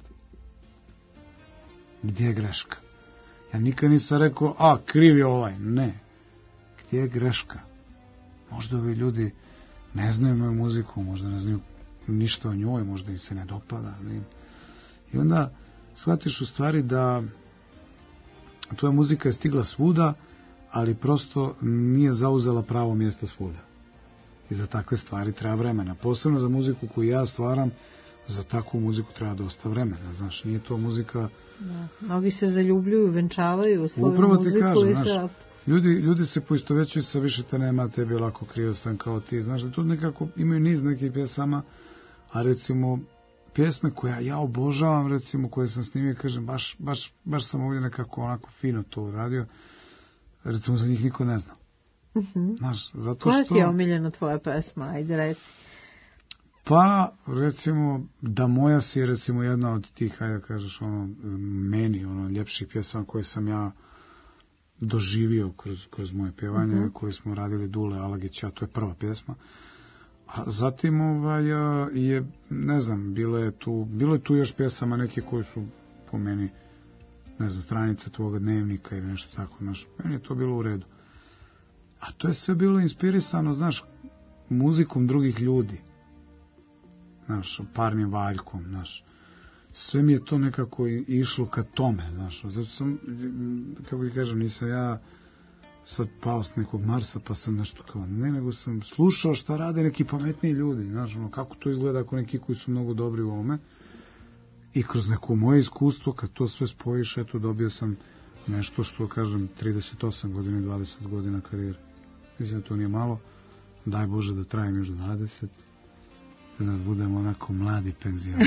Gdje je greška? Ja nikad nisam rekao, kriv je ovaj. Ne. Gdje je greška? Možda ovi ljudi ne znaju moju muziku, možda ne znaju ništa o njoj, možda im se ne dopada. Ne? I onda shvatiš u stvari da tvoja muzika je stigla svuda, ali prosto nije zauzela pravo mjesto svuda. I za takve stvari treba vremena. Posebno za muziku koju ja stvaram, za takvu muziku treba dosta vremena. Znaš, nije to muzika... Da. Mnogi se zaljubljuju, venčavaju svoju upravo muziku. Upravo ti kažem, znaš, ljudi se poistovećuju sa više te nema, tebi lako, krio sam kao ti. Znaš, da tu nekako imaju niz nekih pjesama, a recimo pjesme koje ja obožavam, recimo koje sam snimio, kažem, baš sam ovdje nekako onako fino to uradio, recimo za njih niko ne zna. Znaš, zato što... Koja ti je omiljena tvoja pesma? Ajde, reci. Pa, recimo, Da moja si je recimo jedna od tih, ajde kažeš, meni, ljepših pjesama koje sam ja doživio kroz moje pjevanje, koje smo radili Dule Alagić, a to je prva pjesma. A zatim je, ne znam, bilo je tu još pjesama neke koje su po meni, ne znam, stranica tvoga dnevnika ili nešto tako, znaš, meni je to bilo u redu. A to je sve bilo inspirisano, znaš, muzikom drugih ljudi. Znaš, Parnim Valjkom, znaš. Sve mi je to nekako išlo ka tome, znaš. Zato sam, kako ti kažem, nisam ja sad pao s nekog Marsa pa sam nešto kao, ne, nego sam slušao šta rade neki pametniji ljudi, znaš, kako to izgleda ako neki koji su mnogo dobri u ovome. I kroz neko moje iskustvo, kad to sve spojiš, eto, dobio sam nešto što, kažem, 38 godina i 20 godina karijere. Mislim da to nije malo, daj Bože da trajem još 20, da budemo onako mladi penzioneri.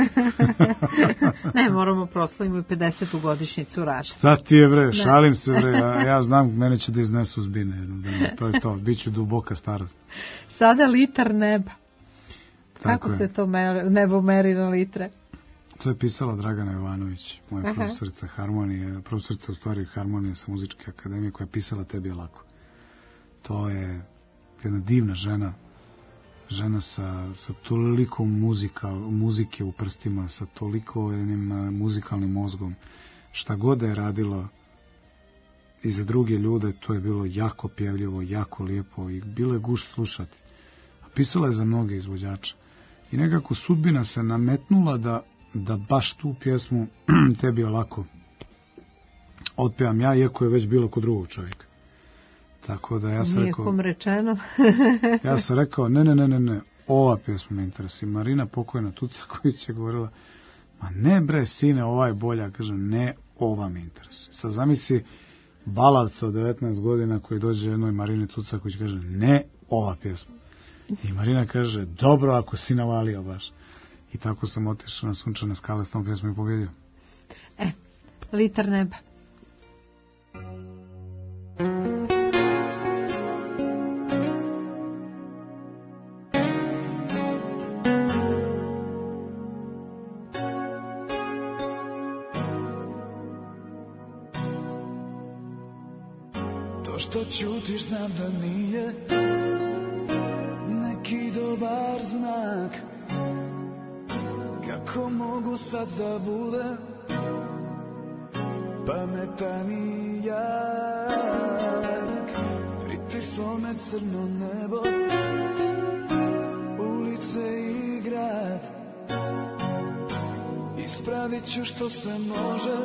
Ne, moramo proslavimo i 50. godišnjicu Rašta. Šta ti je bre, šalim se bre, ja znam, mene će da iznesu zbine, to je to, bit ću duboka starost. Sada litar neba. Kako se to nebo meri na litre? To je pisala Dragana Jovanović, moja profesorica harmonije, profesorica u stvari harmonije sa muzičke akademije, koja je pisala Tebi je lako. To je jedna divna žena sa toliko muzike u prstima, sa toliko jednim muzikalnim mozgom. Šta god je radila i za druge ljude, to je bilo jako pjevljivo, jako lijepo i bilo je gušt slušati. A pisala je za mnoge izvođače. I nekako sudbina se nametnula da baš tu pjesmu Tebi je lako otpevam ja, iako je već bilo kod drugog čovjeka. Tako da ja sam rekao... Nijekom rečeno. Ja sam rekao, ne, ova pjesma me interesuje. Marina pokojna Tucaković je govorila, ma ne bre sine, ova je bolja. Kažem, ne, ova me interesuje. Sad zamisli balavca od 19 godina koji dođe jednoj Marini Tucaković, kaže, ne, ova pjesma. I Marina kaže, dobro ako si navalio baš. I tako sam otišao na Sunčane skale s tom pjesmom i pobjedio. Litar neba. To što ćutiš znam da nije neki dobar znak. Kako mogu sad da budem pametan i jak? Pritislo me crno nebo, ulice i grad. Ispravit ću što se može,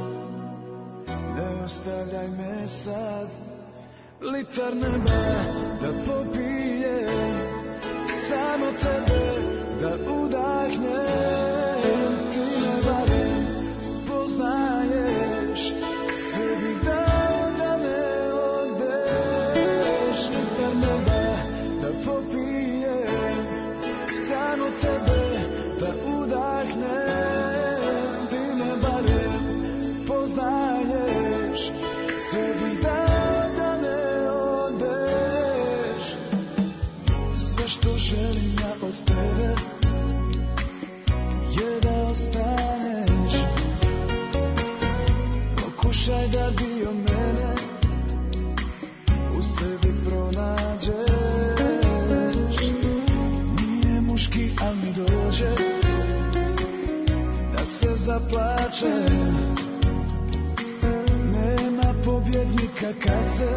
ne ostavljaj me sad. Litar neba da popijem, samo tebe da udahnem. Ti me barem poznaješ, sve bi Pokušaj da dio mene u sebi pronađeš. Nije muški, al mi dođe da se zaplače. Nema pobjednika kad se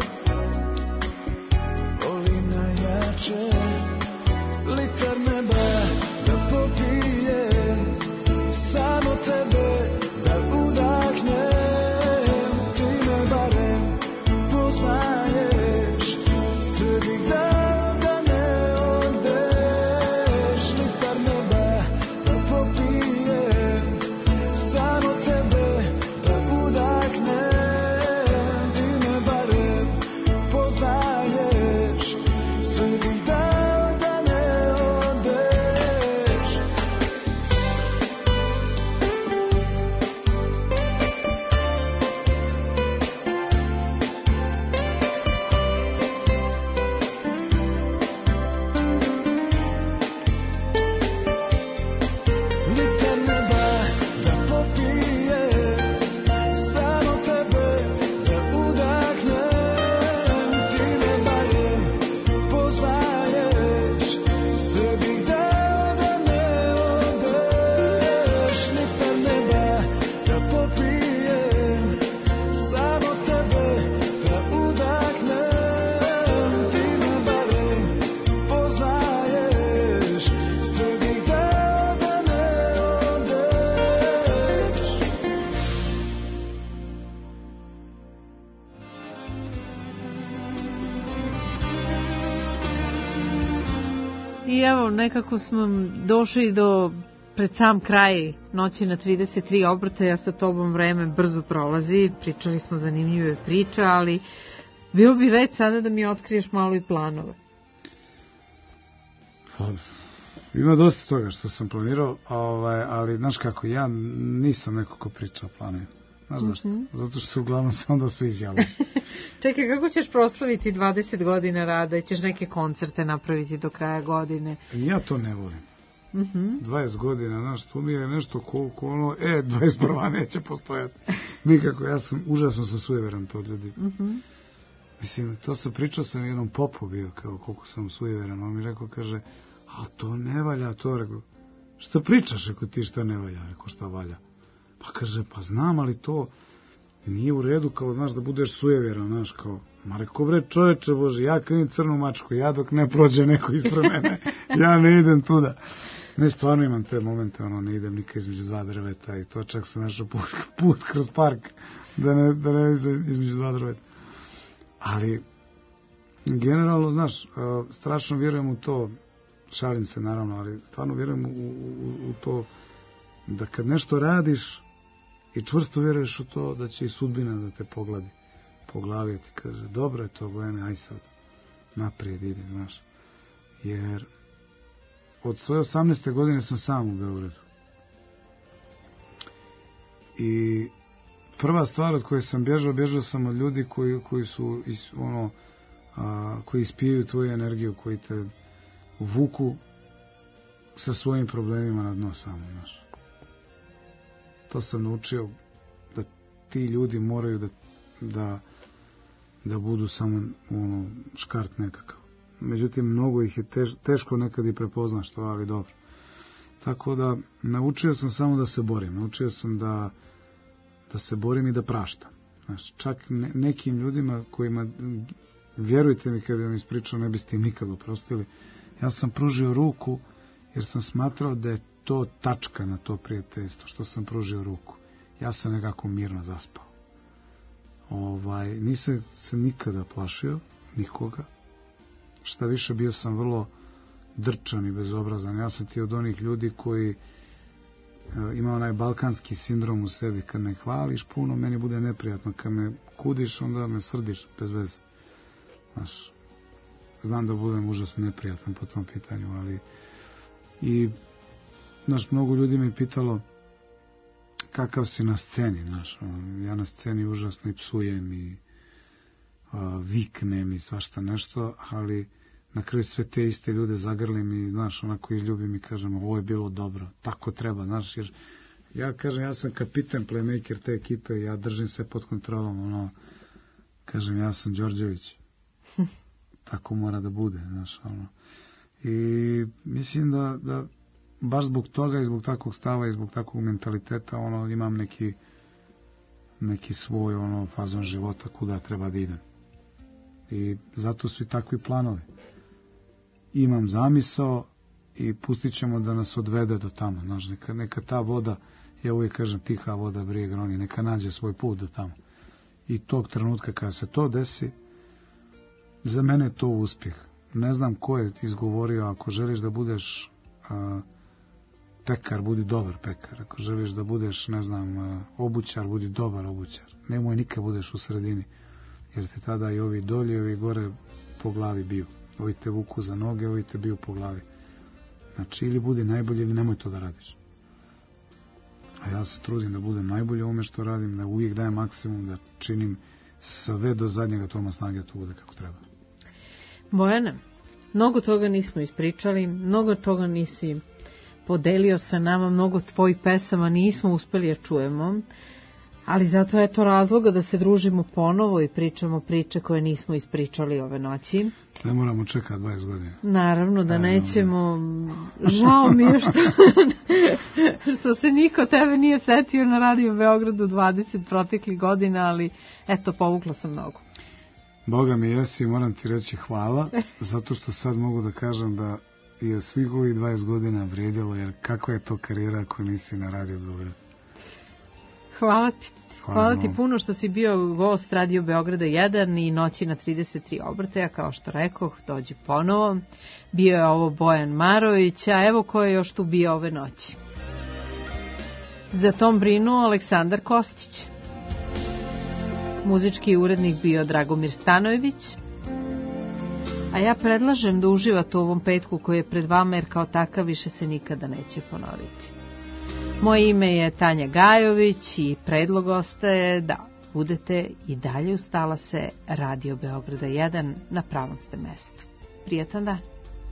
voli najjače. Litar neba da popije, samo tebe da udahne. Ti me barem poznaješ, sve bih dao da ne odeš. Litar neba da popije, samo tebe da udahne. Ti me barem poznaješ, sve bih dao da ne odeš. Litar neba da popije, samo tebe da udahne. Ti me barem poznaješ, sve bih dao da ne odeš. Litar neba da popije, samo tebe da udahne. Ti me barem poznaješ, sve bih dao da ne odeš. I evo, nekako smo došli do pred sam kraj noći na 33 obrtaja. Sa tobom vreme brzo prolazi, pričali smo zanimljive priče, ali bio bi red sada da mi otkriješ malo i planove. Pa, ima dosta toga što sam planirao, ali znaš kako, ja nisam neko ko priča o planovima. Znaš zašto? Zato što su uglavnom se onda svi izjavili. Čekaj, kako ćeš proslaviti 20 godina rada i ćeš neke koncerte napraviti do kraja godine? Ja to ne volim. 20 godina, znaš, to mi je nešto koliko ono, 21. neće postojati. Nikako, užasno sam sujeveran to od ljudi. Mislim, to sam pričao sam jednom popu bio, kao koliko sam sujeveran. On mi rekao, kaže, a to ne valja, to, rekao, što pričaš, ako ti što ne valja, rekao, šta valja? Pa kaže, pa znam, ali to nije u redu, kao, znaš, da budeš sujeveran, znaš, kao, ma rekao, bre, čoveče Bože, ja krenim crnu mačku, ja dok ne prođe neko ispred mene, ja ne idem tuda. Ne, stvarno imam te momente, ono, ne idem nikad između dva drveta i to čak sam našao put kroz park, da ne između dva drveta. Ali, generalno, znaš, strašno vjerujem u to, šalim se naravno, ali stvarno vjerujem u to da kad nešto radiš i čvrsto vjeruješ u to, da će i sudbina da te pogladi po glavi i ti kaže, dobro je to, Bojane, aj sad, naprijed idem, znaš. Jer od svoje 18. godine sam sam u Beogradu. I prva stvar od koje sam bježao sam od ljudi koji su koji ispijaju tvoju energiju, koji te vuku sa svojim problemima na dno samo, znaš. To sam naučio, da ti ljudi moraju da budu samo škart nekakav. Međutim, mnogo ih je teško nekad i prepoznaš to, ali dobro. Tako da, naučio sam samo da se borim. Naučio sam da se borim i da praštam. Znaš, čak nekim ljudima kojima, vjerujte mi, kad bi vam ispričao, ne biste im nikad oprostili. Ja sam pružio ruku jer sam smatrao da je to tačka na to prijateljstvo, što sam pružio ruku. Ja sam nekako mirno zaspao. Nisam se nikada plašio nikoga. Šta više, bio sam vrlo drčan i bezobrazan. Ja sam ti od onih ljudi koji ima onaj balkanski sindrom u sebi. Kad me hvališ puno, meni bude neprijatno. Kad me kudiš, onda me srdiš bez veze. Znaš, znam da budem užasno neprijatan po tom pitanju, ali znaš, mnogo ljudi me pitalo kakav si na sceni, znaš. Ja na sceni užasno i psujem i viknem i svašta nešto, ali na kraju sve te iste ljude zagrlim i, znaš, onako izljubim i kažem, ovo je bilo dobro, tako treba, znaš, jer Ja kažem, ja sam kapiten playmaker te ekipe, ja držim se pod kontrolom, kažem, ja sam Đorđević. Tako mora da bude, znaš, I mislim da baš zbog toga i zbog takvog stava i zbog takvog mentaliteta, imam neki svoj, fazon života kuda treba da idem. I zato su i takvi planovi. Imam zamisao i pustit ćemo da nas odvede do tamo, znaš, neka ta voda, ja uvijek kažem, tiha voda brije groni, neka nađe svoj put do tamo. I tog trenutka kada se to desi, za mene je to uspjeh. Ne znam ko je izgovorio, ako želiš da budeš pekar, budi dobar pekar. Ako želiš da budeš, ne znam, obućar, budi dobar obućar. Nemoj nikad budeš u sredini, jer te tada i ovi dolje i ovi gore po glavi biju. Ovi te vuku za noge, ovi te biju po glavi. Znači, ili budi najbolji ili nemoj to da radiš. A ja se trudim da budem najbolji u ovome što radim, da uvijek dajem maksimum, da činim sve do zadnjega toma snage, to bude kako treba. Bojane, mnogo toga nismo ispričali, mnogo toga nisi podelio sa nama, mnogo tvojih pesama nismo uspeli da čujemo, ali zato je to razloga da se družimo ponovo i pričamo priče koje nismo ispričali ove noći. Ne moramo čekati 20 godina. Naravno da nećemo. Žao mi je što se niko tebe nije setio na Radio Beogradu 20 proteklih godina, ali eto, povukla sam mnogo. Boga mi jesi, moram ti reći hvala, zato što sad mogu da kažem da je svih ovih 20 godina vrijedilo, jer kakva je to karijera ako nisi na Radio Beogradu. Hvala ti. Hvala ti puno što si bio gost Radio Beograda 1 i noći na 33 obrtaja, kao što rekoh, dođi ponovo. Bio je ovo Bojan Marović, a evo ko je još tu bio ove noći. Za tom brinu Aleksandar Kostić. Muzički urednik bio Dragomir Stanojević. A ja predlažem da uživate u ovom petku koji je pred vama, jer kao takav više se nikada neće ponoviti. Moje ime je Tanja Gajović i predlog ostaje da budete i dalje uz talase Radio Beograda 1, na pravom ste mestu. Prijatan dan.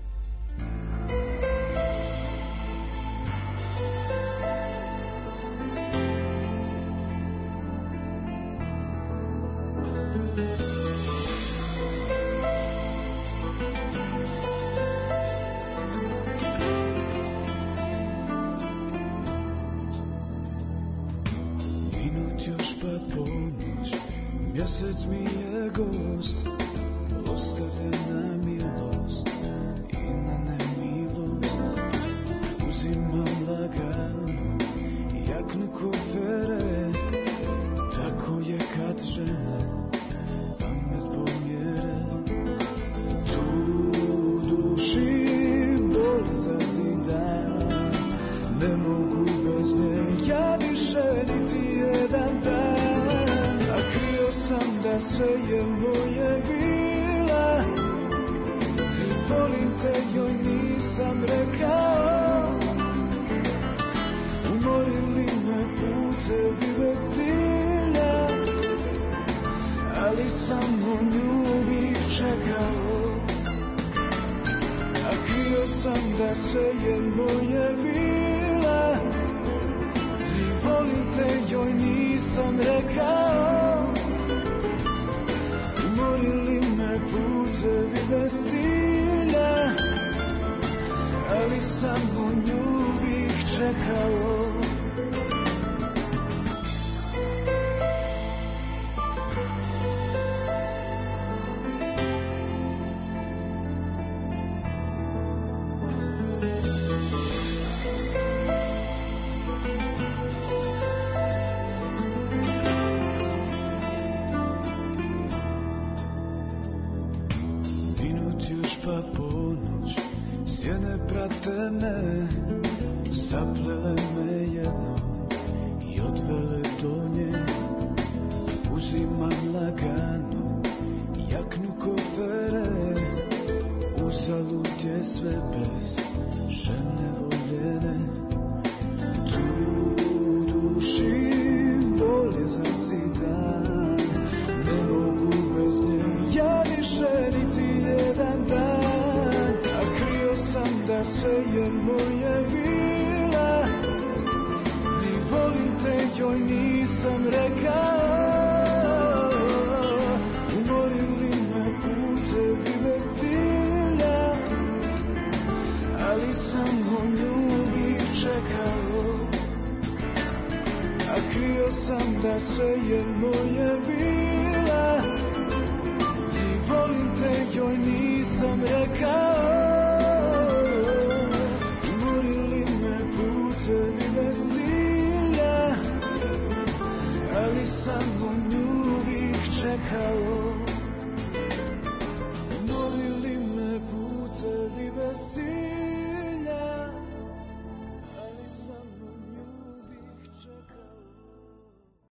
Mjesec mi je gost, ostavljen na milost i na nemilost. Uzimam lagano jaknu kofere, tako je kad žene pamet pomjere. Tu duši bol zazidan, ne mogu bez nje ja više niti jedan dan. Da sve je moje bila, volim te joj nisam rekao. Umorili me putevi bez cilja, ali samo nju bih čekao. A krio sam da sve je moje bila, volim te joj nisam rekao. Umorili me putevi bez cilja, ali samo nju bih čekao. Zaplele me jedno i odvele do nje. Uzimam lagano jaknu kofere, uzalud je sve bez žene voljene. Tu duši boli zazidan, ne mogu bez nje ja više niti jedan dan. A krio sam da sve je moje je moje bila i volim te joj nisam rekao. Umorili me putevi bez cilja, ali samo nju bih čekao.